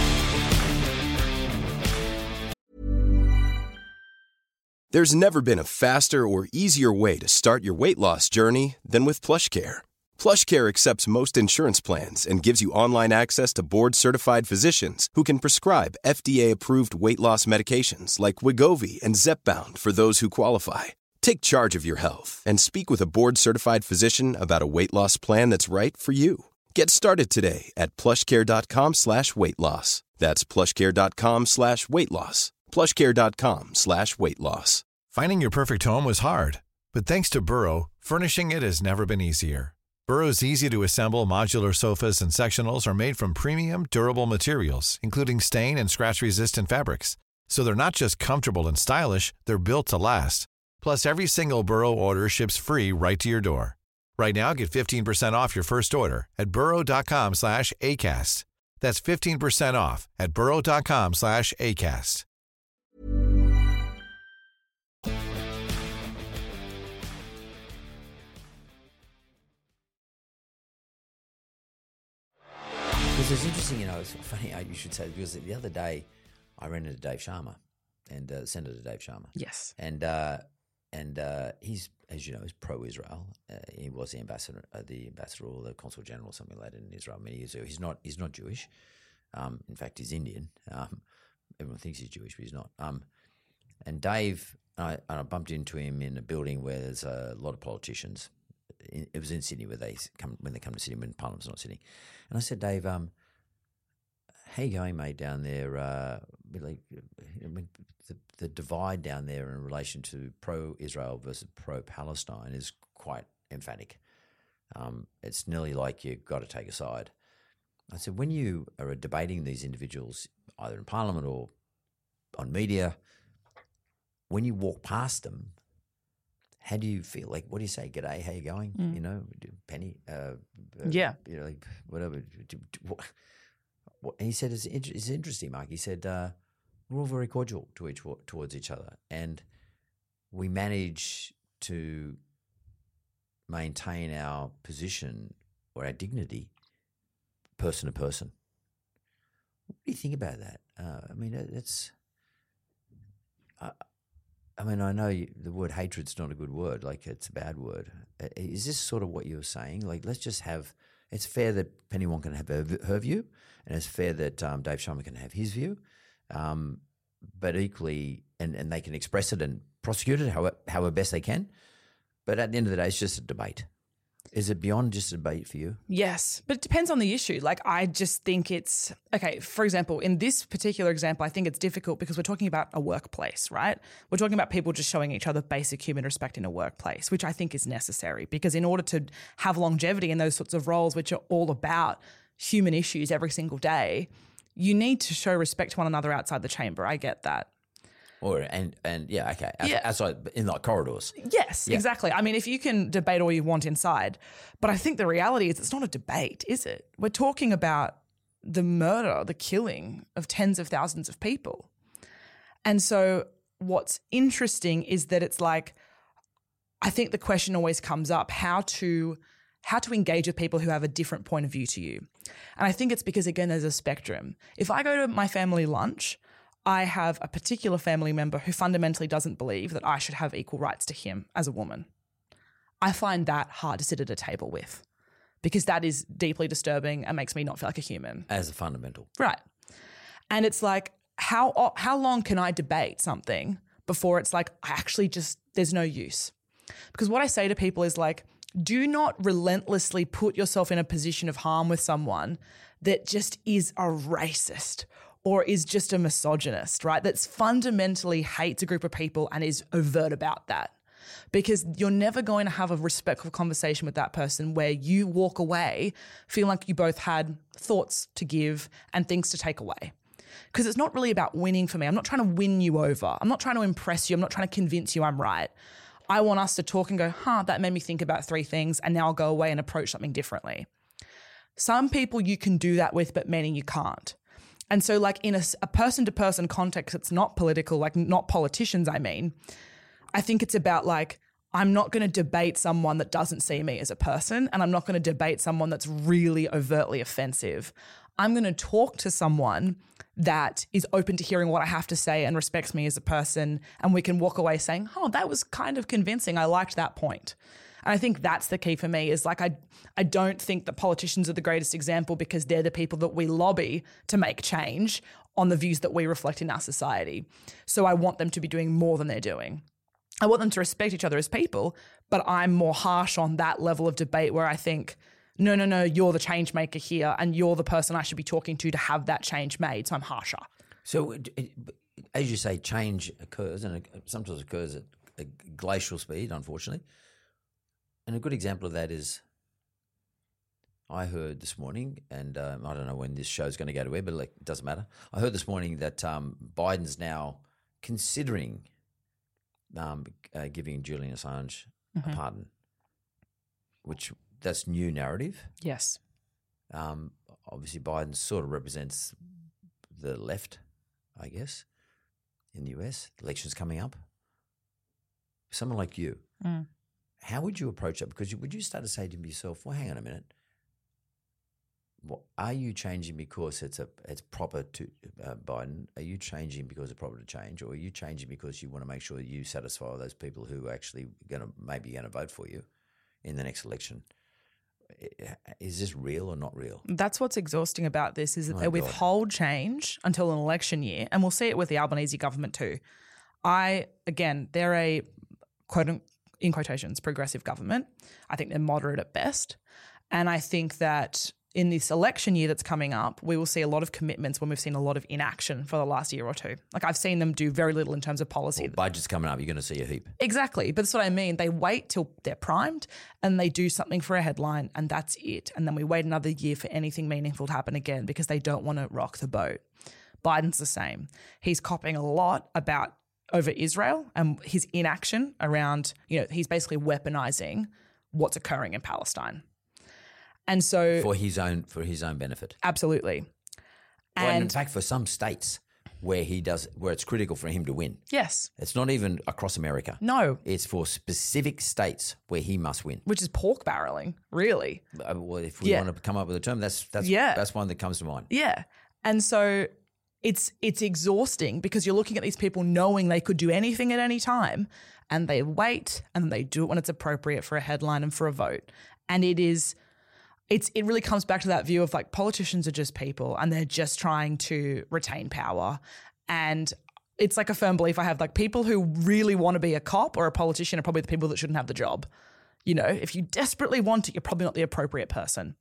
There's never been a faster or easier way to start your weight loss journey than with PlushCare. PlushCare accepts most insurance plans and gives you online access to board-certified physicians who can prescribe F D A-approved weight loss medications like Wegovy and Zepbound for those who qualify. Take charge of your health and speak with a board-certified physician about a weight loss plan that's right for you. Get started today at plushcare.com slash weight loss. That's plushcare.com slash weight loss. plushcare.com slash weight loss. Finding your perfect home was hard, but thanks to Burrow, furnishing it has never been easier. Burrow's easy-to-assemble modular sofas and sectionals are made from premium, durable materials, including stain and scratch-resistant fabrics. So they're not just comfortable and stylish, they're built to last. Plus, every single Burrow order ships free right to your door. Right now, get fifteen percent off your first order at burrow.com slash ACAST. That's fifteen percent off at burrow.com slash ACAST. Because it's interesting, you know, it's funny you should say, because the other day I ran into Dave Sharma, and uh, Senator Dave Sharma. Yes. And uh, and uh, he's, as you know, is pro-Israel. Uh, he was the ambassador, uh, the ambassador or the consul general or something like that in Israel many years ago. He's not, he's not Jewish. Um, in fact, he's Indian. Um, everyone thinks he's Jewish, but he's not. Um, and Dave, I, I bumped into him in a building where there's a lot of politicians. It was in Sydney where they come when they come to Sydney when Parliament's not sitting. And I said, Dave, um, how you going, mate, down there? Uh, like, I mean, the, the divide down there in relation to pro-Israel versus pro-Palestine is quite emphatic. Um, it's nearly like you've got to take a side. I said, when you are debating these individuals, either in Parliament or on media, when you walk past them, how do you feel? Like, what do you say? G'day, how you going? Mm. You know, Penny. Uh, uh, yeah. You know, like whatever. What, what, and he said, it's, it's interesting, Mark. He said, uh, we're all very cordial to each towards each other, and we manage to maintain our position or our dignity, person to person. What do you think about that? Uh, I mean, it's. Uh, I mean, I know you, the word hatred's not a good word, like it's a bad word. Is this sort of what you're saying? Like, let's just have It's fair that Penny Wong can have her, her view, and it's fair that um, Dave Sharma can have his view. Um, but equally, and, and they can express it and prosecute it however, however best they can. But at the end of the day, it's just a debate. Is it beyond just a debate for you? Yes, but it depends on the issue. Like, I just think it's, okay, for example, in this particular example, I think it's difficult because we're talking about a workplace, right? We're talking about people just showing each other basic human respect in a workplace, which I think is necessary because in order to have longevity in those sorts of roles, which are all about human issues every single day, you need to show respect to one another outside the chamber. I get that. Or and and yeah, okay, Outs- Yeah. outside in like corridors. Yes, Yeah. exactly. I mean, if you can debate all you want inside, but I think the reality is it's not a debate, is it? We're talking about the murder, the killing of tens of thousands of people. And so what's interesting is that it's like, I think the question always comes up, how to how to engage with people who have a different point of view to you. And I think it's because, again, there's a spectrum. If I go to my family lunch, I have a particular family member who fundamentally doesn't believe that I should have equal rights to him as a woman. I find that hard to sit at a table with because that is deeply disturbing and makes me not feel like a human. As a fundamental. Right. And it's like, how how long can I debate something before it's like, I actually just, there's no use? Because what I say to people is like, do not relentlessly put yourself in a position of harm with someone that just is a racist or is just a misogynist, right? That's fundamentally hates a group of people and is overt about that. Because you're never going to have a respectful conversation with that person where you walk away feeling like you both had thoughts to give and things to take away. Because it's not really about winning for me. I'm not trying to win you over. I'm not trying to impress you. I'm not trying to convince you I'm right. I want us to talk and go, huh, that made me think about three things and now I'll go away and approach something differently. Some people you can do that with, but many you can't. And so like in a, a person-to-person context, it's not political, like not politicians, I mean. I think it's about like, I'm not going to debate someone that doesn't see me as a person, and I'm not going to debate someone that's really overtly offensive. I'm going to talk to someone that is open to hearing what I have to say and respects me as a person, and we can walk away saying, oh, that was kind of convincing. I liked that point. And I think that's the key for me is like I I don't think that politicians are the greatest example because they're the people that we lobby to make change on the views that we reflect in our society. So I want them to be doing more than they're doing. I want them to respect each other as people, but I'm more harsh on that level of debate where I think, no, no, no, you're the change maker here and you're the person I should be talking to to have that change made. So I'm harsher. So it, it, as you say, change occurs and it sometimes occurs at a glacial speed, unfortunately. And a good example of that is I heard this morning, and um, I don't know when this show's going to go to air, but like, it doesn't matter. I heard this morning that um, Biden's now considering um, uh, giving Julian Assange mm-hmm. a pardon, which that's new narrative. Yes. Um, obviously, Biden sort of represents the left, I guess, in the U S. Elections coming up. Someone like you. Mm. How would you approach that? Because you, would you start to say to yourself, well, hang on a minute. Well, are you changing because it's a it's proper to uh, Biden? Are you changing because it's proper to change? Or are you changing because you want to make sure you satisfy those people who are actually going to maybe going to vote for you in the next election? Is this real or not real? That's what's exhausting about this is that Oh, they God. withhold change until an election year, and we'll see it with the Albanese government too. I, again, they're a, quote, in quotations, progressive government. I think they're moderate at best. And I think that in this election year that's coming up, we will see a lot of commitments when we've seen a lot of inaction for the last year or two. Like I've seen them do very little in terms of policy. Well, budget's coming up, you're going to see a heap. Exactly. But that's what I mean. They wait till they're primed and they do something for a headline and that's it. And then we wait another year for anything meaningful to happen again because they don't want to rock the boat. Biden's the same. He's copying a lot about over Israel and his inaction around, you know, he's basically weaponizing what's occurring in Palestine. And so For his own for his own benefit. absolutely. Well, and in And fact, for some states where he does, where it's critical for him to win. yes, It's not even across America. no, It's for specific states where he must win. which is pork barreling, really. Uh, Well, if we Yeah. want to come up with a term, that's that's Yeah. that's one that comes to mind. Yeah. And so it's it's exhausting because you're looking at these people knowing they could do anything at any time and they wait and they do it when it's appropriate for a headline and for a vote. And it is it's it really comes back to that view of like politicians are just people and they're just trying to retain power. And it's like a firm belief I have, like people who really want to be a cop or a politician are probably the people that shouldn't have the job. You know, if you desperately want it, you're probably not the appropriate person.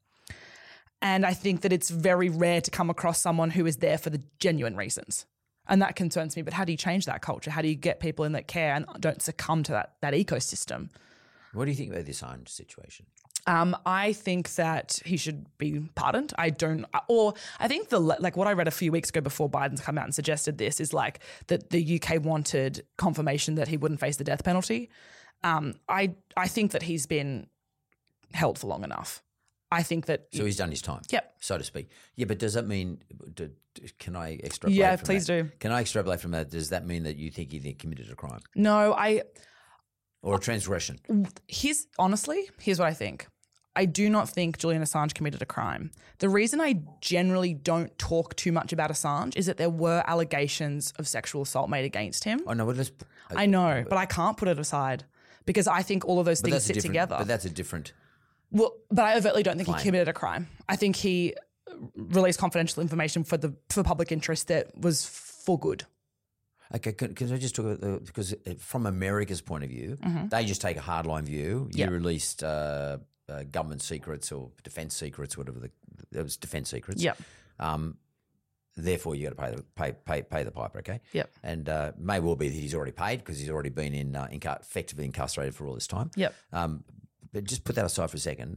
And I think that it's very rare to come across someone who is there for the genuine reasons. And that concerns me. But how do you change that culture? How do you get people in that care and don't succumb to that that ecosystem? What do you think about the Assange situation? Um, I think that he should be pardoned. I don't, or I think the like what I read a few weeks ago before Biden's come out and suggested this is like that the U K wanted confirmation that he wouldn't face the death penalty. Um, I I think that he's been held for long enough. I think that so he's done his time. Yep, so to speak. Yeah, but does that mean? Do, can I extrapolate? Yeah, from please that? do. Can I extrapolate from that? Does that mean that you think he committed a crime No, I. or a transgression? Here's honestly, here's what I think. I do not think Julian Assange committed a crime. The reason I generally don't talk too much about Assange is that there were allegations of sexual assault made against him. Oh no, well, let's, I know, but I can't put it aside because I think all of those but things that's a sit different- together. But that's a different. Well, but I overtly don't think Claim. he committed a crime. I think he released confidential information for the for public interest that was for good. Okay, can, can I just talk about the, because from America's point of view, Mm-hmm. they just take a hardline view. You Yep. released uh, uh, government secrets or defence secrets, whatever the it was defence secrets. Yep. Um, therefore, you got to pay the pay pay pay the piper. Okay. Yep. And uh, may well be that he's already paid because he's already been in uh, incar- effectively incarcerated for all this time. Yep. Um, but just put that aside for a second,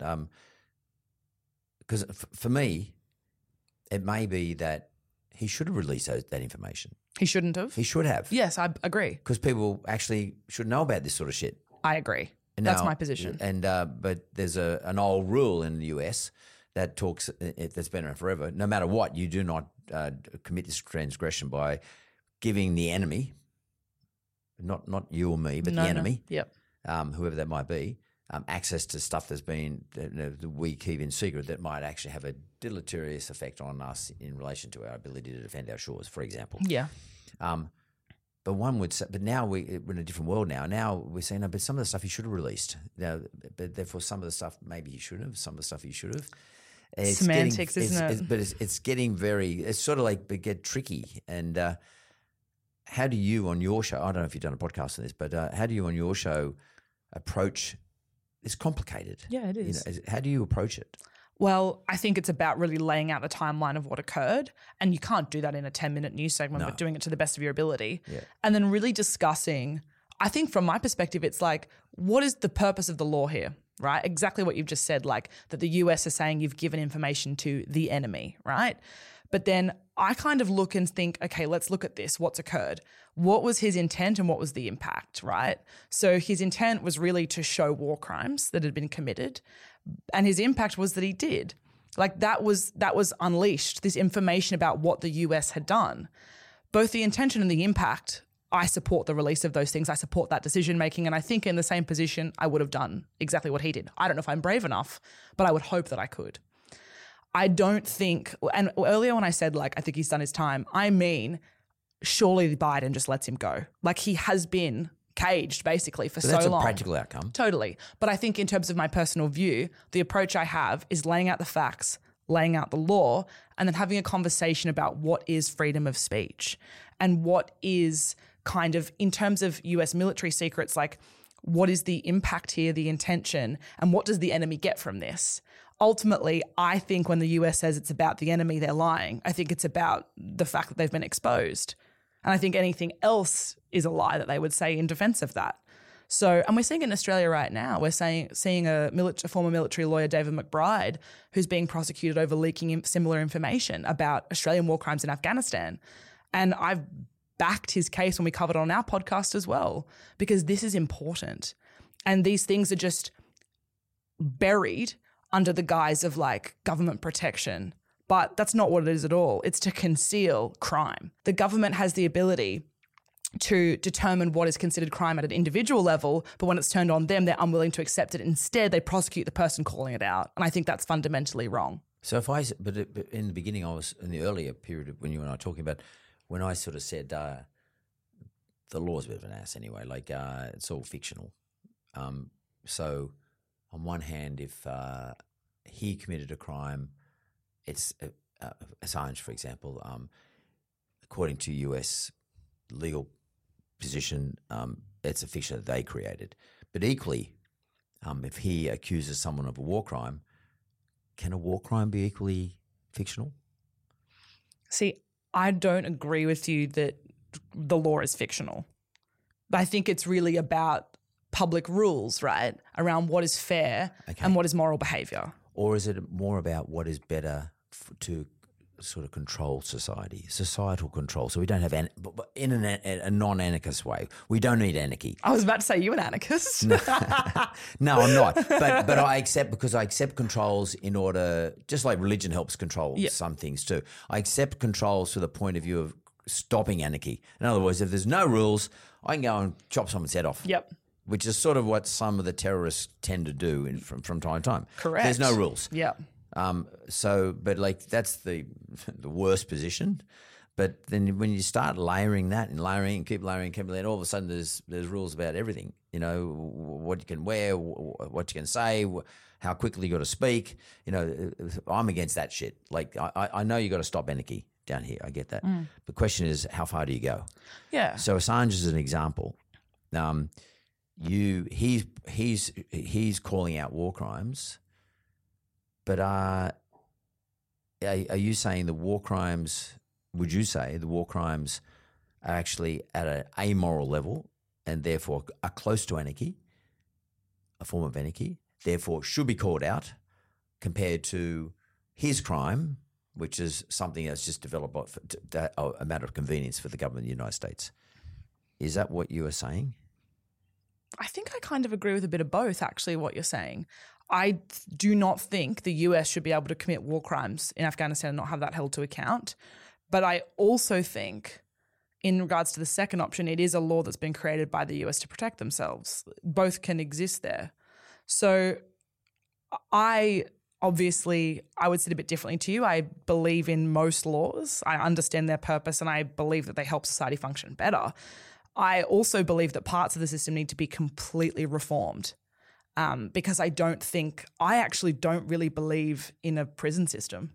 because um, f- for me, it may be that he should have released those, that information. He shouldn't have. He should have. Yes, I agree. Because people actually should know about this sort of shit. I agree. And That's now- my position. And uh, but there's a an old rule in the U S that talks it, that's been around forever. No matter what, you do not uh, commit this transgression by giving the enemy, not not you or me, but No, the no. enemy, Yep. um, whoever that might be, um, access to stuff that's been you know, that we keep in secret that might actually have a deleterious effect on us in relation to our ability to defend our shores, for example. Yeah. Um, but one would say, but now we, we're in a different world now. Now we're saying, no, but some of the stuff he should have released. Now, but therefore, some of the stuff maybe he should have. Some of the stuff he should have. It's Semantics, getting, isn't it's, it? It's, but it's, it's getting very. It's sort of like it get tricky. And uh, how do you on your show? I don't know if you've done a podcast on this, but uh, how do you on your show approach? It's complicated. Yeah, it You is. know, is- how do you approach it? Well, I think it's about really laying out the timeline of what occurred. And you can't do that in a ten-minute news segment, No. but doing it to the best of your ability. Yeah. And then really discussing, I think from my perspective, it's like, what is the purpose of the law here, right? Exactly what you've just said, like that the U S is saying you've given information to the enemy, right? But then I kind of look and think, okay, let's look at this. What's occurred? What was his intent and what was the impact, right? So his intent was really to show war crimes that had been committed. And his impact was that he did. Like that was that was unleashed, this information about what the U S had done. Both the intention and the impact, I support the release of those things. I support that decision making. And I think in the same position, I would have done exactly what he did. I don't know if I'm brave enough, but I would hope that I could. I don't think, and earlier when I said like, I think he's done his time, I mean, surely Biden just lets him go. Like he has been caged basically for So so that's long. a practical outcome. Totally. But I think in terms of my personal view, the approach I have is laying out the facts, laying out the law, and then having a conversation about what is freedom of speech and what is kind of, in terms of U S military secrets, like what is the impact here, the intention, and what does the enemy get from this? Ultimately, I think when the U S says it's about the enemy, they're lying. I think it's about the fact that they've been exposed. And I think anything else is a lie that they would say in defense of that. So, and we're seeing it in Australia right now. We're saying, seeing a, milit- a former military lawyer, David McBride, who's being prosecuted over leaking in- similar information about Australian war crimes in Afghanistan. And I've backed his case when we covered it on our podcast as well, because this is important. And these things are just buried under the guise of like government protection. But that's not what it is at all. It's to conceal crime. The government has the ability to determine what is considered crime at an individual level, but when it's turned on them, they're unwilling to accept it. Instead, they prosecute the person calling it out. And I think that's fundamentally wrong. So if I, s- but it- but in the beginning, I was in the earlier period of when you and I were talking about when I sort of said uh, the law's a bit of an ass anyway, like uh, it's all fictional. Um, so on one hand, if uh, he committed a crime. It's uh, uh, Assange, for example, um, according to U S legal position, um, it's a fiction that they created. But equally, um, if he accuses someone of a war crime, can a war crime be equally fictional? See, I don't agree with you that the law is fictional. But I think it's really about public rules, right, around what is fair Okay. and what is moral behaviour. Or is it more about what is better f- to sort of control society, societal control? So we don't have, an, but- but in an, a non-anarchist way. We don't need anarchy. I was about to say, you an anarchist. No, no, I'm not. But but I accept, because I accept controls in order, just like religion helps control Yeah. some things too. I accept controls to the point of view of stopping anarchy. In other words, if there's no rules, I can go and chop someone's head off. Yep. Which is sort of what some of the terrorists tend to do in, from, from time to time. Correct. There's no rules. Yeah. Um, so, but like that's the the worst position. But then when you start layering that and layering and keep layering, keep layering, all of a sudden there's there's rules about everything. You know, what you can wear, what you can say, how quickly you got to speak. You know, I'm against that shit. Like I, I know you got to stop anarchy down here. I get that. Mm. The question is, how far do you go? Yeah. So Assange is an example. Um, you he's he's he's calling out war crimes. But uh, are, are you saying the war crimes, would you say the war crimes are actually at an amoral level and therefore are close to anarchy, a form of anarchy, therefore should be called out, compared to his crime, which is something that's just developed for, to, a matter of convenience for the government of the United States? Is that what you are saying? I think I kind of agree with a bit of both, actually, what you're saying. I do not think the U S should be able to commit war crimes in Afghanistan and not have that held to account. But I also think, in regards to the second option, it is a law that's been created by the U S to protect themselves. Both can exist there. So I obviously, I would sit a bit differently to you. I believe in most laws. I understand their purpose and I believe that they help society function better. I also believe that parts of the system need to be completely reformed. Um, because I don't think, I actually don't really believe in a prison system.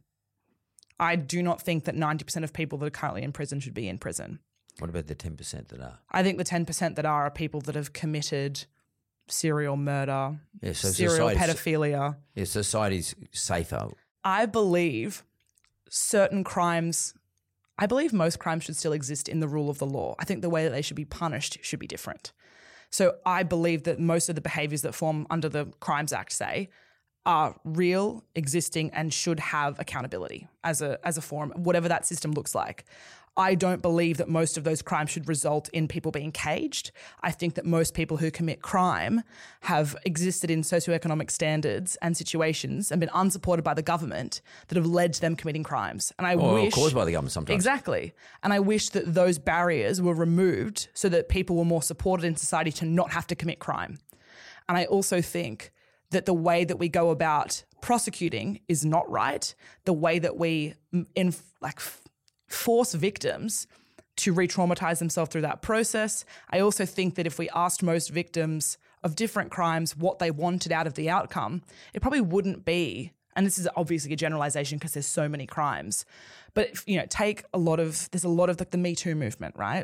I do not think that ninety percent of people that are currently in prison should be in prison. What about the ten percent that are? I think the ten percent that are are people that have committed serial murder, Yeah, so serial society's- pedophilia. Yeah, society's safer. I believe certain crimes, I believe most crimes should still exist in the rule of the law. I think the way that they should be punished should be different. So I believe that most of the behaviours that form under the Crimes Act, say, are real, existing, and should have accountability as a as a form, whatever that system looks like. I don't believe that most of those crimes should result in people being caged. I think that most people who commit crime have existed in socioeconomic standards and situations and been unsupported by the government that have led to them committing crimes. And I Or wish caused by the government sometimes. Exactly. And I wish that those barriers were removed so that people were more supported in society to not have to commit crime. And I also think that the way that we go about prosecuting is not right. The way that we in like force victims to re-traumatize themselves through that process. I also think that if we asked most victims of different crimes what they wanted out of the outcome, it probably wouldn't be, and this is obviously a generalization because there's so many crimes, but if, you know, take a lot of, there's a lot of like the Me Too movement, right?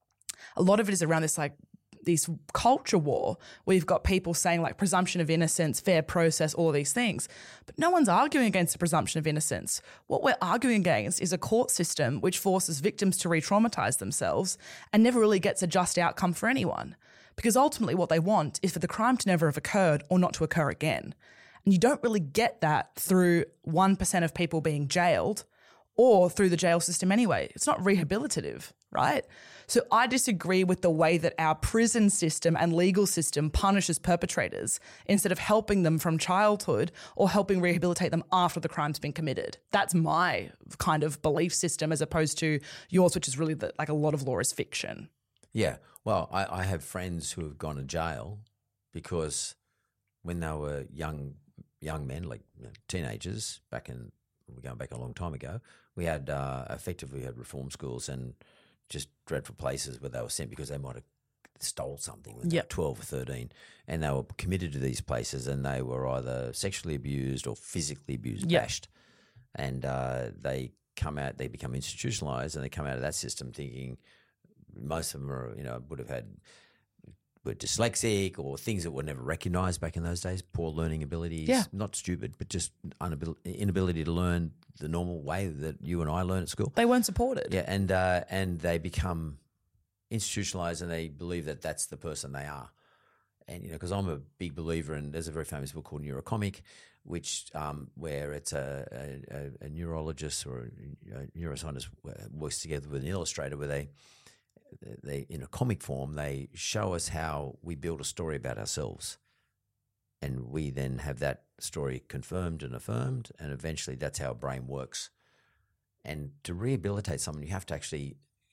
A lot of it is around this like this culture war where you've got people saying like presumption of innocence, fair process, all of these things. But no one's arguing against the presumption of innocence. What we're arguing against is a court system which forces victims to re-traumatize themselves and never really gets a just outcome for anyone. Because ultimately what they want is for the crime to never have occurred or not to occur again. And you don't really get that through one percent of people being jailed or through the jail system anyway. It's not rehabilitative, right? So I disagree with the way that our prison system and legal system punishes perpetrators instead of helping them from childhood or helping rehabilitate them after the crime's been committed. That's my kind of belief system as opposed to yours, which is really that like a lot of law is fiction. Yeah. Well, I, I have friends who have gone to jail because when they were young young men, like you know, teenagers, back in, we're going back a long time ago, we had uh, effectively had reform schools and just dreadful places where they were sent because they might have stole something when they Yep. were twelve or thirteen, and they were committed to these places, and they were either sexually abused or physically abused, Yep. bashed, and uh, they come out, they become institutionalized, and they come out of that system thinking most of them are, you know, would have had were dyslexic or things that were never recognized back in those days, poor learning abilities, Yeah. not stupid, but just unabil- inability to learn the normal way that you and I learn at school. They weren't supported. Yeah, and uh, and they become institutionalized, and they believe that that's the person they are. And you know, because I'm a big believer in, there's a very famous book called Neurocomic, which um, where it's a, a, a neurologist or a neuroscientist works together with an illustrator, where they they in a comic form they show us how we build a story about ourselves, and we then have that story confirmed and affirmed, and eventually that's how a brain works. And to rehabilitate someone, you have to actually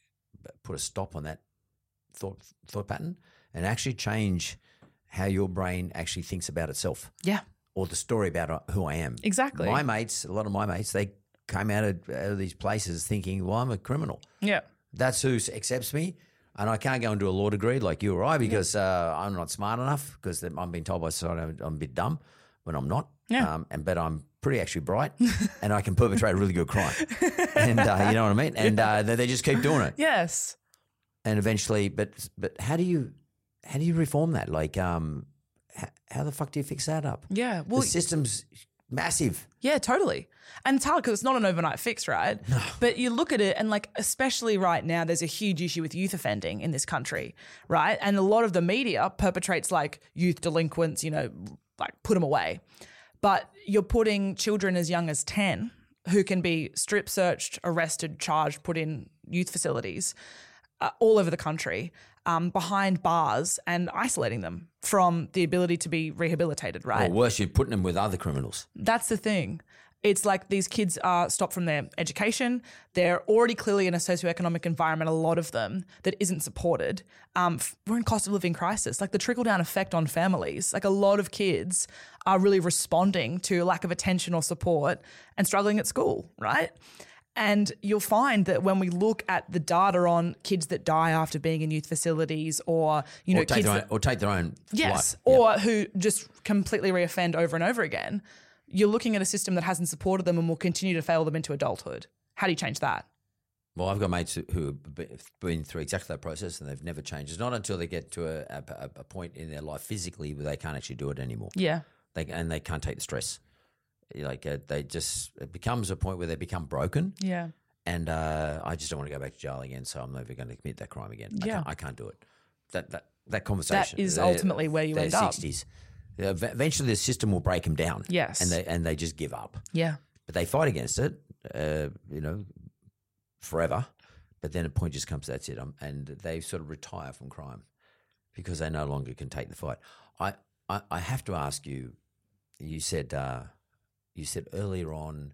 put a stop on that thought thought pattern and actually change how your brain actually thinks about itself, Yeah, or the story about who I am. exactly. My mates, a lot of my mates, they came out of, out of these places thinking, well, I'm a criminal. Yeah. That's who accepts me, and I can't go and do a law degree like you or I because uh, I'm not smart enough, because I'm being told by society I'm, I'm a bit dumb when I'm not. Yeah. Um, and but I'm pretty actually bright, and I can perpetrate a really good crime. And uh, you know what I mean? And uh, they, they just keep doing it. Yes. And eventually, but but how do you how do you reform that? Like, um, how, how the fuck do you fix that up? Yeah. Well, The system's massive. yeah, totally. And it's hard because it's not an overnight fix, right? No. But you look at it and like, especially right now, there's a huge issue with youth offending in this country, right? And a lot of the media perpetrates like youth delinquents, you know, like put them away. But you're putting children as young as ten who can be strip searched, arrested, charged, put in youth facilities uh, all over the country um, behind bars and isolating them from the ability to be rehabilitated, right? Or worse, you're putting them with other criminals. That's the thing. It's like these kids are stopped from their education. They're already clearly in a socioeconomic environment, a lot of them, that isn't supported. Um, we're in cost of living crisis. Like the trickle-down effect on families. Like a lot of kids are really responding to lack of attention or support and struggling at school, right? And you'll find that when we look at the data on kids that die after being in youth facilities, or you know, Or take, kids their own, that, or take their own yes, life. Yeah. or who just completely reoffend over and over again, you're looking at a system that hasn't supported them and will continue to fail them into adulthood. How do you change that? Well, I've got mates who- who have been through exactly that process, and they've never changed. It's not until they get to a, a, a point in their life physically where they can't actually do it anymore. Yeah. They and they can't take the stress. Like uh, they just it becomes a point where they become broken. Yeah. And uh, I just don't want to go back to jail again, so I'm never going to commit that crime again. I Yeah. can't, I can't do it. That that that conversation. That is they're- ultimately where you they're end up. sixties. Yeah, ev- Eventually, the system will break them down. Yes. and they and they just give up. Yeah. But they fight against it, uh, you know, forever. But then a point just comes, that's it, um, and they sort of retire from crime because they no longer can take the fight. I I, I have to ask you. You said uh, you said earlier on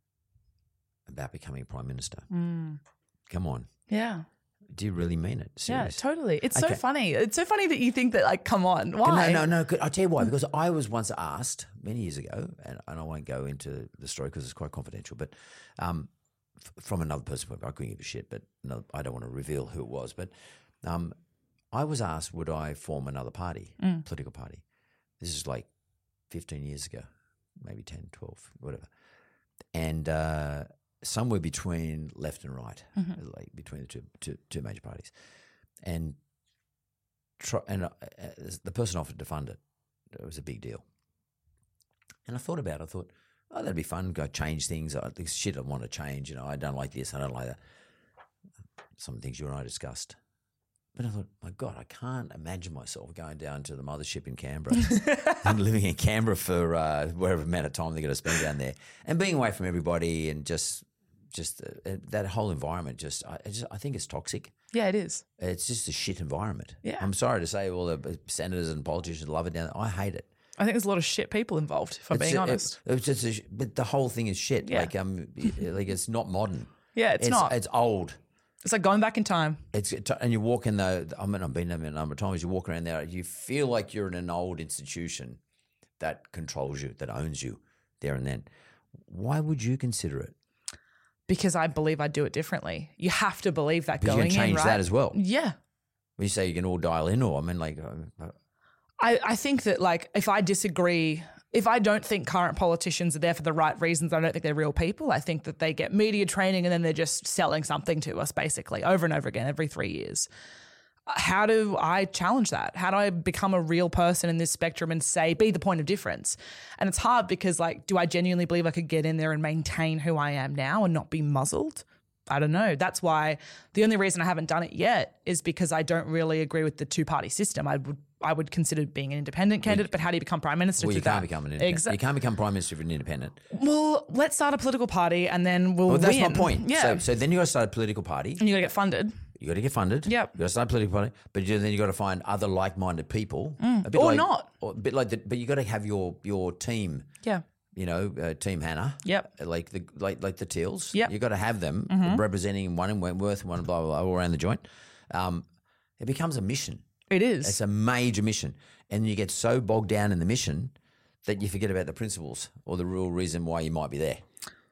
about becoming prime minister. Mm. Come on. Yeah. Do you really mean it? Yeah, Serious? totally. It's Okay. so funny. It's so funny that you think that, like, come on. Why? No, no, no. I'll tell you why. Because I was once asked many years ago, and, and I won't go into the story because it's quite confidential, but um, f- from another person, I couldn't give a shit, but no, I don't want to reveal who it was. But um, I was asked, would I form another party, Mm. political party? This is like fifteen years ago, maybe ten, twelve, whatever. And uh, somewhere between left and right, Mhm. like between the two, two, two major parties. And try, and uh, uh, the person offered to fund it. It was a big deal. And I thought about it. I thought, oh, that'd be fun. Go change things. I, this shit I want to change. You know, I don't like this. I don't like that. Some things you and I discussed. But I thought, my God, I can't imagine myself going down to the mothership in Canberra and living in Canberra for uh, whatever amount of time they're going to spend down there, and being away from everybody, and just, just uh, that whole environment. Just, I, I just, I think it's toxic. Yeah, it is. It's just a shit environment. Yeah. I'm sorry to say, all the senators and politicians love it down there. I hate it. I think there's a lot of shit people involved, if I'm It's being a- honest. It, it's just, a, sh- but the whole thing is shit. Yeah. Like, um, like it's not modern. Yeah, it's, not. It's old. It's like going back in time. It's and you walk in though. I mean, I've been there a number of times. You walk around there, you feel like you're in an old institution that controls you, that owns you, there and then. Why would you consider it? Because I believe I'd do it differently. You have to believe that Because you're going gonna change in, right? that as well. Yeah. When you say you can all dial in, or I mean, like, uh, I, I think that like if I disagree, if I don't think current politicians are there for the right reasons, I don't think they're real people. I think that they get media training and then they're just selling something to us basically over and over again every three years. How do I challenge that? How do I become a real person in this spectrum and say, be the point of difference? And it's hard because like, do I genuinely believe I could get in there and maintain who I am now and not be muzzled? I don't know. That's why the only reason I haven't done it yet is because I don't really agree with the two-party system. I would I would consider being an independent candidate, but how do you become prime minister well, through you can't that? become an independent. Exa- You can't become prime minister if you're an independent. Well, let's start a political party and then we'll Well, that's win. my point. Yeah. So, so then you got to start a political party. And you got to get funded. You got to get funded. Yep. You got to start a political party, but you, then you got to find other like-minded people. Mm. A bit Or like, not. Or a bit like, the, but you got to have your your team. Yeah. You know, uh, Team Hannah. Yep. Like the like like the Teals. Yep. You got to have them Mm-hmm. representing one in Wentworth, one blah blah blah, all around the joint. Um, it becomes a mission. It is. It's a major mission, and you get so bogged down in the mission that you forget about the principles or the real reason why you might be there.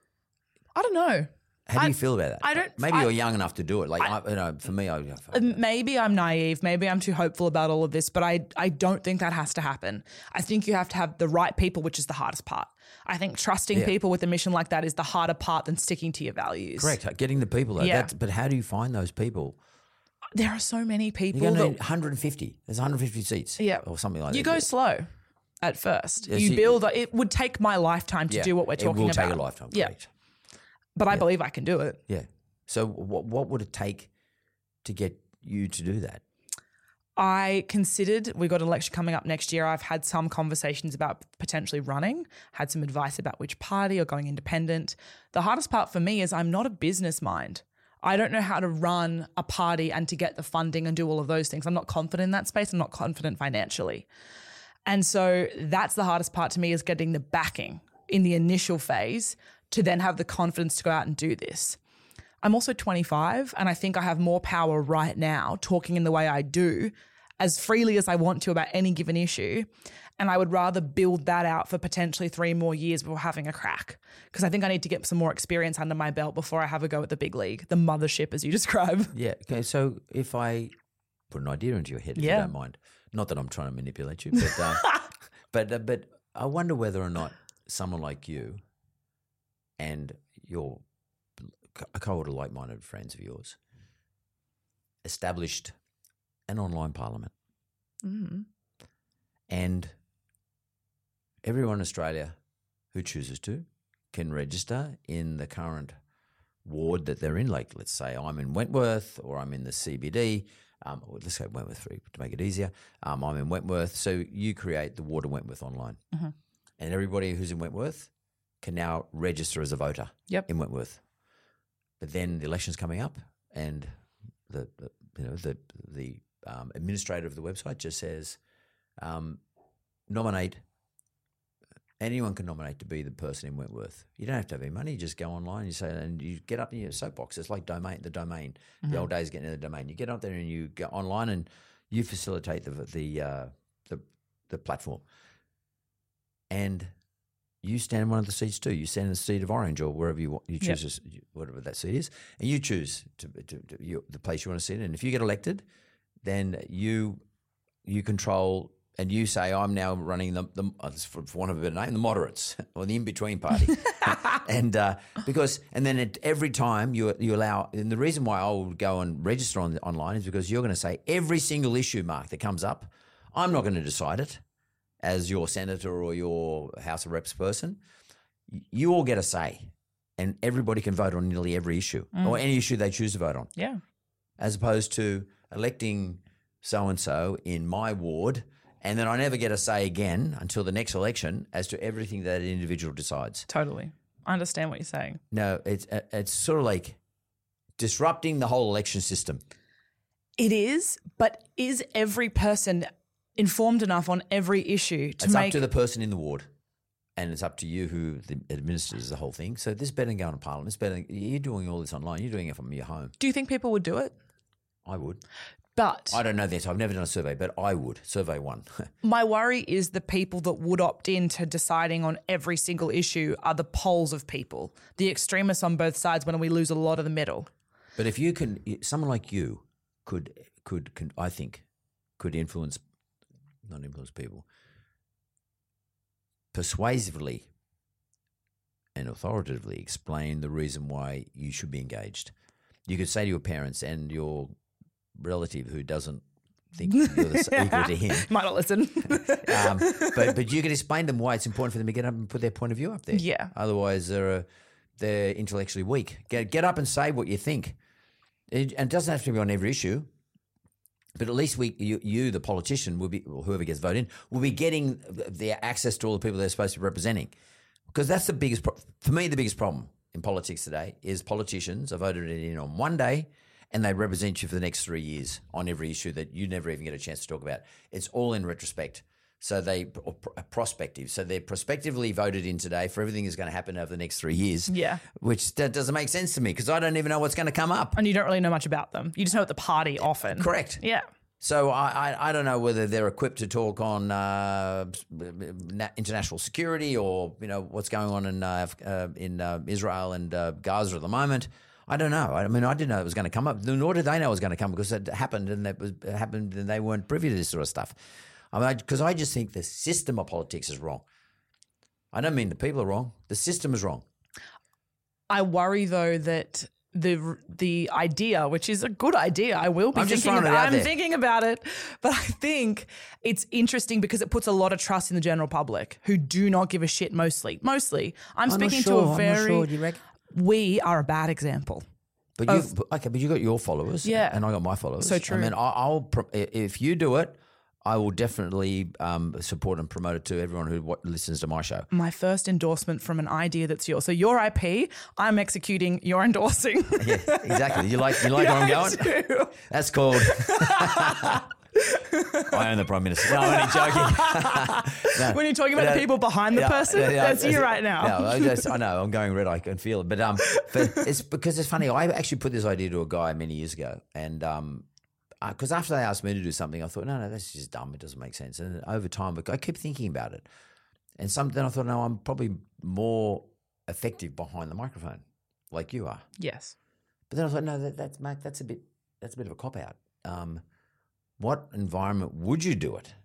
I don't know. How do I- you feel about that? I don't- Maybe I- you're young enough to do it. Like I, you know, for me, I. Maybe I'm naive. Maybe I'm too hopeful about all of this, but I, I don't think that has to happen. I think you have to have the right people, which is the hardest part. I think trusting Yeah. people with a mission like that is the harder part than sticking to your values. Correct. Getting the people. Though. Yeah. That's, but how do you find those people? There are so many people You're going to that need one hundred fifty. There's one hundred fifty seats. Yeah. Or something like you that. go slow at first. Yes, you you- build. It would take my lifetime to Yeah. do what we're talking It will about. take a lifetime. Yeah, Correct. but I Yeah. believe I can do it. Yeah. So what what would it take to get you to do that? I considered, we got an election coming up next year. I've had some conversations about potentially running, had some advice about which party or going independent. The hardest part for me is I'm not a business mind. I don't know how to run a party and to get the funding and do all of those things. I'm not confident in that space. I'm not confident financially. And so that's the hardest part to me, is getting the backing in the initial phase to then have the confidence to go out and do this. I'm also twenty-five, and I think I have more power right now talking in the way I do as freely as I want to about any given issue. And I would rather build that out for potentially three more years before having a crack, because I think I need to get some more experience under my belt before I have a go at the big league, the mothership, as you describe. Yeah. Okay. So if I put an idea into your head, if Yeah. you don't mind, not that I'm trying to manipulate you, but uh, but uh, but I wonder whether or not someone like you and your a cohort of like-minded friends of yours established an online parliament, Mm. and everyone in Australia who chooses to can register in the current ward that they're in. Like, let's say I'm in Wentworth or I'm in the C B D. Um, or let's say Wentworth for, to make it easier. Um, I'm in Wentworth. So you create the Ward of Wentworth online. Mhm. And everybody who's in Wentworth can now register as a voter Yep. in Wentworth. But then the election's coming up, and the, the you know the the um, administrator of the website just says, um, nominate. Anyone can nominate to be the person in Wentworth. You don't have to have any money. You just go online. You say, and you get up in your soapbox. It's like domain, the domain. Mm-hmm. The old days getting into the domain. You get up there and you go online and you facilitate the the uh, the, the platform. And you stand in one of the seats too. You stand in the seat of Orange or wherever you want, you choose, Yep. this, whatever that seat is, and you choose to, to, to you, the place you want to sit in. And if you get elected, then you you control. And you say, I'm now running the, the for, for want of a better name, the moderates or the in-between party. and uh, because, and then at every time you you allow, and the reason why I will go and register on online is because you're going to say every single issue, Mark, that comes up, I'm not going to decide it as your senator or your House of Reps person. You all get a say, and everybody can vote on nearly every issue or any issue they choose to vote on, Yeah. as opposed to electing so-and-so in my ward, and then I never get a say again until the next election as to everything that an individual decides. Totally. I understand what you're saying. No, it's it's sort of like disrupting the whole election system. It is, but is every person informed enough on every issue to It's make up to the person in the ward, and it's up to you who the administers the whole thing. So this better than going to Parliament. It's better. You're doing all this online. You're doing it from your home. Do you think people would do it? I would. But I don't know this. I've never done a survey, but I would. Survey one. my worry is the people that would opt in to deciding on every single issue are the poles of people, the extremists on both sides, when we lose a lot of the middle. But if you can, someone like you could could, can, I think, could influence, not influence people, persuasively and authoritatively explain the reason why you should be engaged. You could say to your parents and your relative who doesn't think you're the, equal to him. Might not listen. um, but but you can explain to them why it's important for them to get up and put their point of view up there. Yeah. Otherwise, they're uh, they're intellectually weak. Get get up and say what you think. It, and it doesn't have to be on every issue. But at least we, you, you the politician, will be, or whoever gets voted in, will be getting their access to all the people they're supposed to be representing. Because that's the biggest, pro- for me, the biggest problem in politics today is politicians are voted in on one day and they represent you for the next three years on every issue that you never even get a chance to talk about. It's all in retrospect. So they or prospective. So they're prospectively voted in today for everything that's going to happen over the next three years. Yeah. Which that doesn't make sense to me because I don't even know what's going to come up. And you don't really know much about them. You just know at the party often. Correct. Yeah. So I, I, I don't know whether they're equipped to talk on uh, international security or you know what's going on in uh, uh, in uh, Israel and uh, Gaza at the moment. I don't know. I mean, I didn't know it was going to come up. Nor did they know it was going to come because it happened and it was it happened and they weren't privy to this sort of stuff. I mean, because I, I just think the system of politics is wrong. I don't mean the people are wrong. The system is wrong. I worry though that the the idea, which is a good idea, I will be I'm just thinking throwing it about out I'm there. thinking about it, but I think it's interesting because it puts a lot of trust in the general public who do not give a shit mostly. Mostly. I'm, I'm not speaking sure. to a I'm not very sure. Do you reckon? We are a bad example. But you, but- okay, but you got your followers, Yeah. and I got my followers. So true. I mean, I, I'll pro- if you do it, I will definitely um, support and promote it to everyone who wa- listens to my show. My first endorsement from an idea that's yours. So your I P, I'm executing, you're endorsing. Yeah, exactly. You like you like where I'm I going? do. That's called. I am the Prime Minister. No, I'm only joking. No. When you're talking about But, uh, the people behind the yeah, person, yeah, yeah, that's you right now. No, I just I know I'm going red. I can feel it. But um, but it's because it's funny. I actually put this idea to a guy many years ago, and um, because after they asked me to do something, I thought, no, no, that's just dumb. It doesn't make sense. And over time, I kept thinking about it, and some then I thought, no, I'm probably more effective behind the microphone, like you are. Yes. But then I thought, no, that, that's Mark, that's a bit that's a bit of a cop out. Um, what environment would you do it?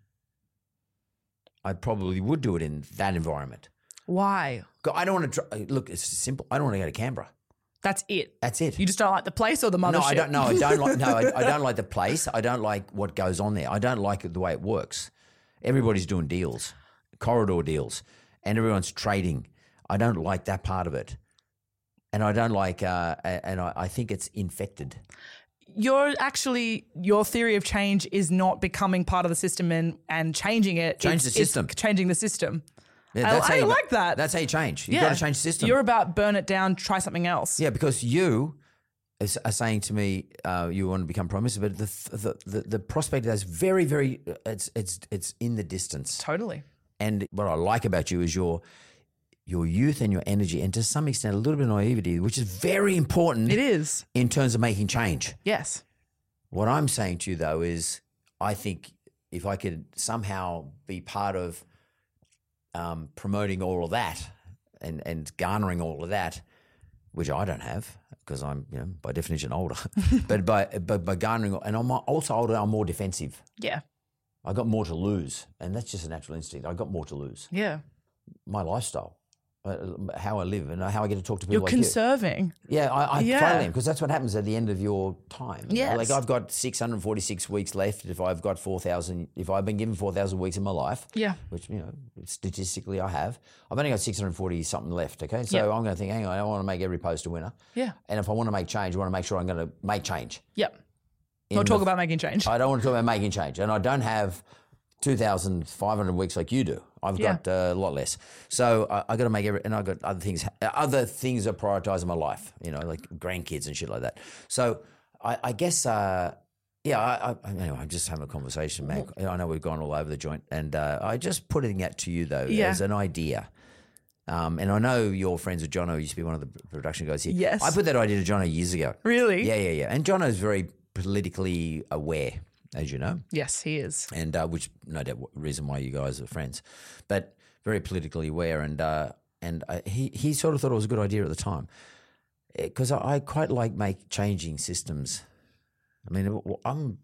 I probably would do it in that environment. Why? I don't want to try, look. It's simple. I don't want to go to Canberra. That's it. That's it. You just don't like the place or the mothership? No, I don't. No, I don't like. No, I, I don't like the place. I don't like what goes on there. I don't like the way it works. Everybody's doing deals, corridor deals, and everyone's trading. I don't like that part of it, and I don't like. Uh, and I, I think it's infected. You're actually, your theory of change is not becoming part of the system and, and changing it. Change It's- the system. It's changing the system. Yeah, I- that's how I you- like that. That's how you change. You've got to change the system. You're about burn it down, try something else. Yeah, because you is- are saying to me uh, you want to become prime minister, but the the, the the prospect of that's very very it's it's it's in the distance. Totally. And what I like about you is your your youth and your energy, and to some extent a little bit of naivety, which is very important. It is. In terms of making change. Yes. What I'm saying to you though is, I think if I could somehow be part of um, promoting all of that and and garnering all of that, which I don't have because I'm, you know, by definition older, but by but by garnering, and I'm also older, I'm more defensive. Yeah. I got more to lose, and that's just a natural instinct. I got more to lose. Yeah. My lifestyle, uh, how I live, and how I get to talk to people. You're like conserving. You. Yeah, I, I Yeah. totally am, because that's what happens at the end of your time. You know, Yes. like I've got six hundred forty-six weeks left. If I've got four thousand, if I've been given four thousand weeks in my life, Yeah. which, you know, statistically I have, I've only got six hundred forty something left. Okay, so Yeah. I'm going to think, hang on, I don't want to make every post a winner. Yeah. And if I want to make change, I want to make sure I'm going to make change. Yep. In Not talk the- about making change. I don't want to talk about making change, and I don't have two thousand five hundred weeks like you do. I've Yeah. got uh, a lot less. So I, I got to make every, and I got other things. Other things are prioritized in my life. You know, like grandkids and shit like that. So I, I guess, uh, yeah. I, I, anyway, I'm just having a conversation, Mac. I know we've gone all over the joint, and uh, I just putting that to you though Yeah. as an idea. Um, and I know you're friends with Jono, who used to be one of the production guys here. Yes. I put that idea to Jono years ago. Really? Yeah, yeah, yeah. And Jono's very politically aware, as you know, Yes, he is. and uh, which no doubt reason why you guys are friends, but very politically aware, and uh, and uh, he he sort of thought it was a good idea at the time, because I, I quite like make changing systems. I mean, I'm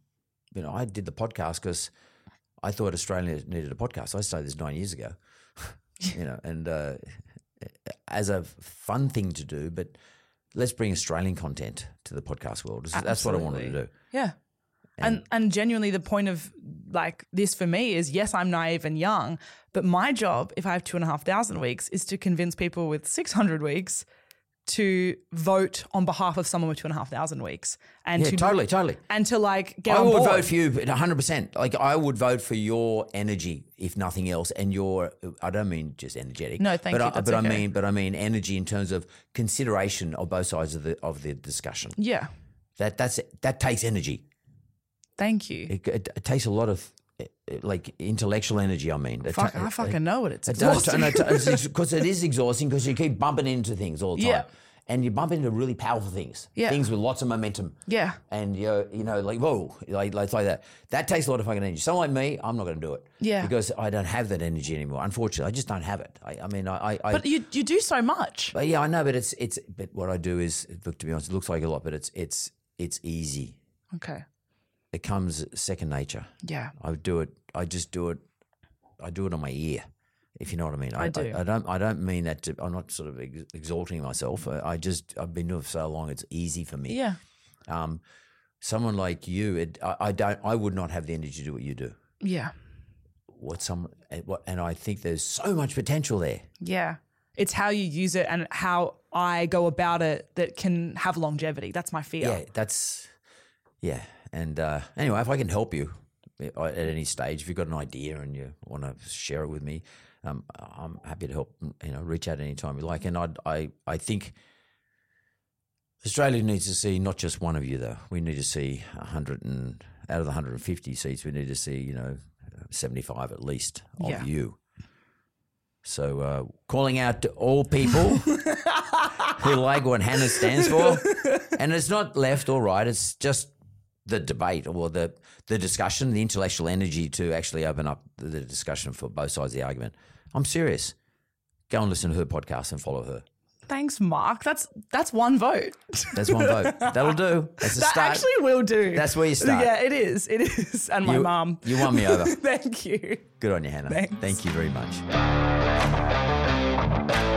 you know, I did the podcast because I thought Australia needed a podcast. I started this nine years ago, you know, and uh, as a fun thing to do, but let's bring Australian content to the podcast world. That's Absolutely. What I wanted to do. Yeah. And, and and genuinely the point of like this for me is, yes, I'm naive and young, but my job, if I have two and a half thousand weeks, is to convince people with six hundred weeks to vote on behalf of someone with two and a half thousand weeks. And yeah, to, totally, totally. And to like get I on would board. vote for you one hundred percent. Like I would vote for your energy, if nothing else, and your, I don't mean just energetic. No, thank but you. I, That's but okay. I mean, but I mean energy in terms of consideration of both sides of the of the discussion. Yeah. That that's that takes energy. Thank you. It, it, it takes a lot of like intellectual energy. I mean, Fuck, I fucking know it. It's it does, exhausting. because it is exhausting because you keep bumping into things all the time. Yeah. And you bump into really powerful things, Yeah. things with lots of momentum. Yeah. And you're, you know, like, whoa, like, like, like that. That takes a lot of fucking energy. Someone like me, I'm not going to do it. Yeah. Because I don't have that energy anymore. Unfortunately, I just don't have it. I, I mean, I, I. But you you do so much. But yeah, I know, but it's, it's, but what I do is, look, to be honest, it looks like a lot, but it's, it's, it's easy. Okay. It comes second nature. Yeah. I do it. I just do it. I do it on my ear, if you know what I mean. I, I do. I, I don't. I don't mean that. To, I'm not sort of ex- exalting myself. I, I just. I've been doing it for so long. It's easy for me. Yeah. Um, someone like you, it, I, I don't. I would not have the energy to do what you do. Yeah. What some. What, and I think there's so much potential there. Yeah. It's how you use it and how I go about it that can have longevity. That's my fear. Yeah. That's. Yeah. And uh, anyway, if I can help you at any stage, if you've got an idea and you want to share it with me, um, I'm happy to help. You know, reach out anytime you like. And I, I, I think Australia needs to see not just one of you though. We need to see a hundred and out of the one hundred fifty seats, we need to see you know seventy-five at least of Yeah. you. So uh, calling out to all people who like what Hannah stands for, and it's not left or right. It's just the debate or the the discussion, the intellectual energy to actually open up the discussion for both sides of the argument. I'm serious. Go and listen to her podcast and follow her. Thanks, Mark. That's that's one vote. That's one vote. That'll do. That's a That start. actually will do. That's where you start. Yeah, it is. It is. And my You- mum. You won me over. Thank you. Good on you, Hannah. Thanks. Thank you very much.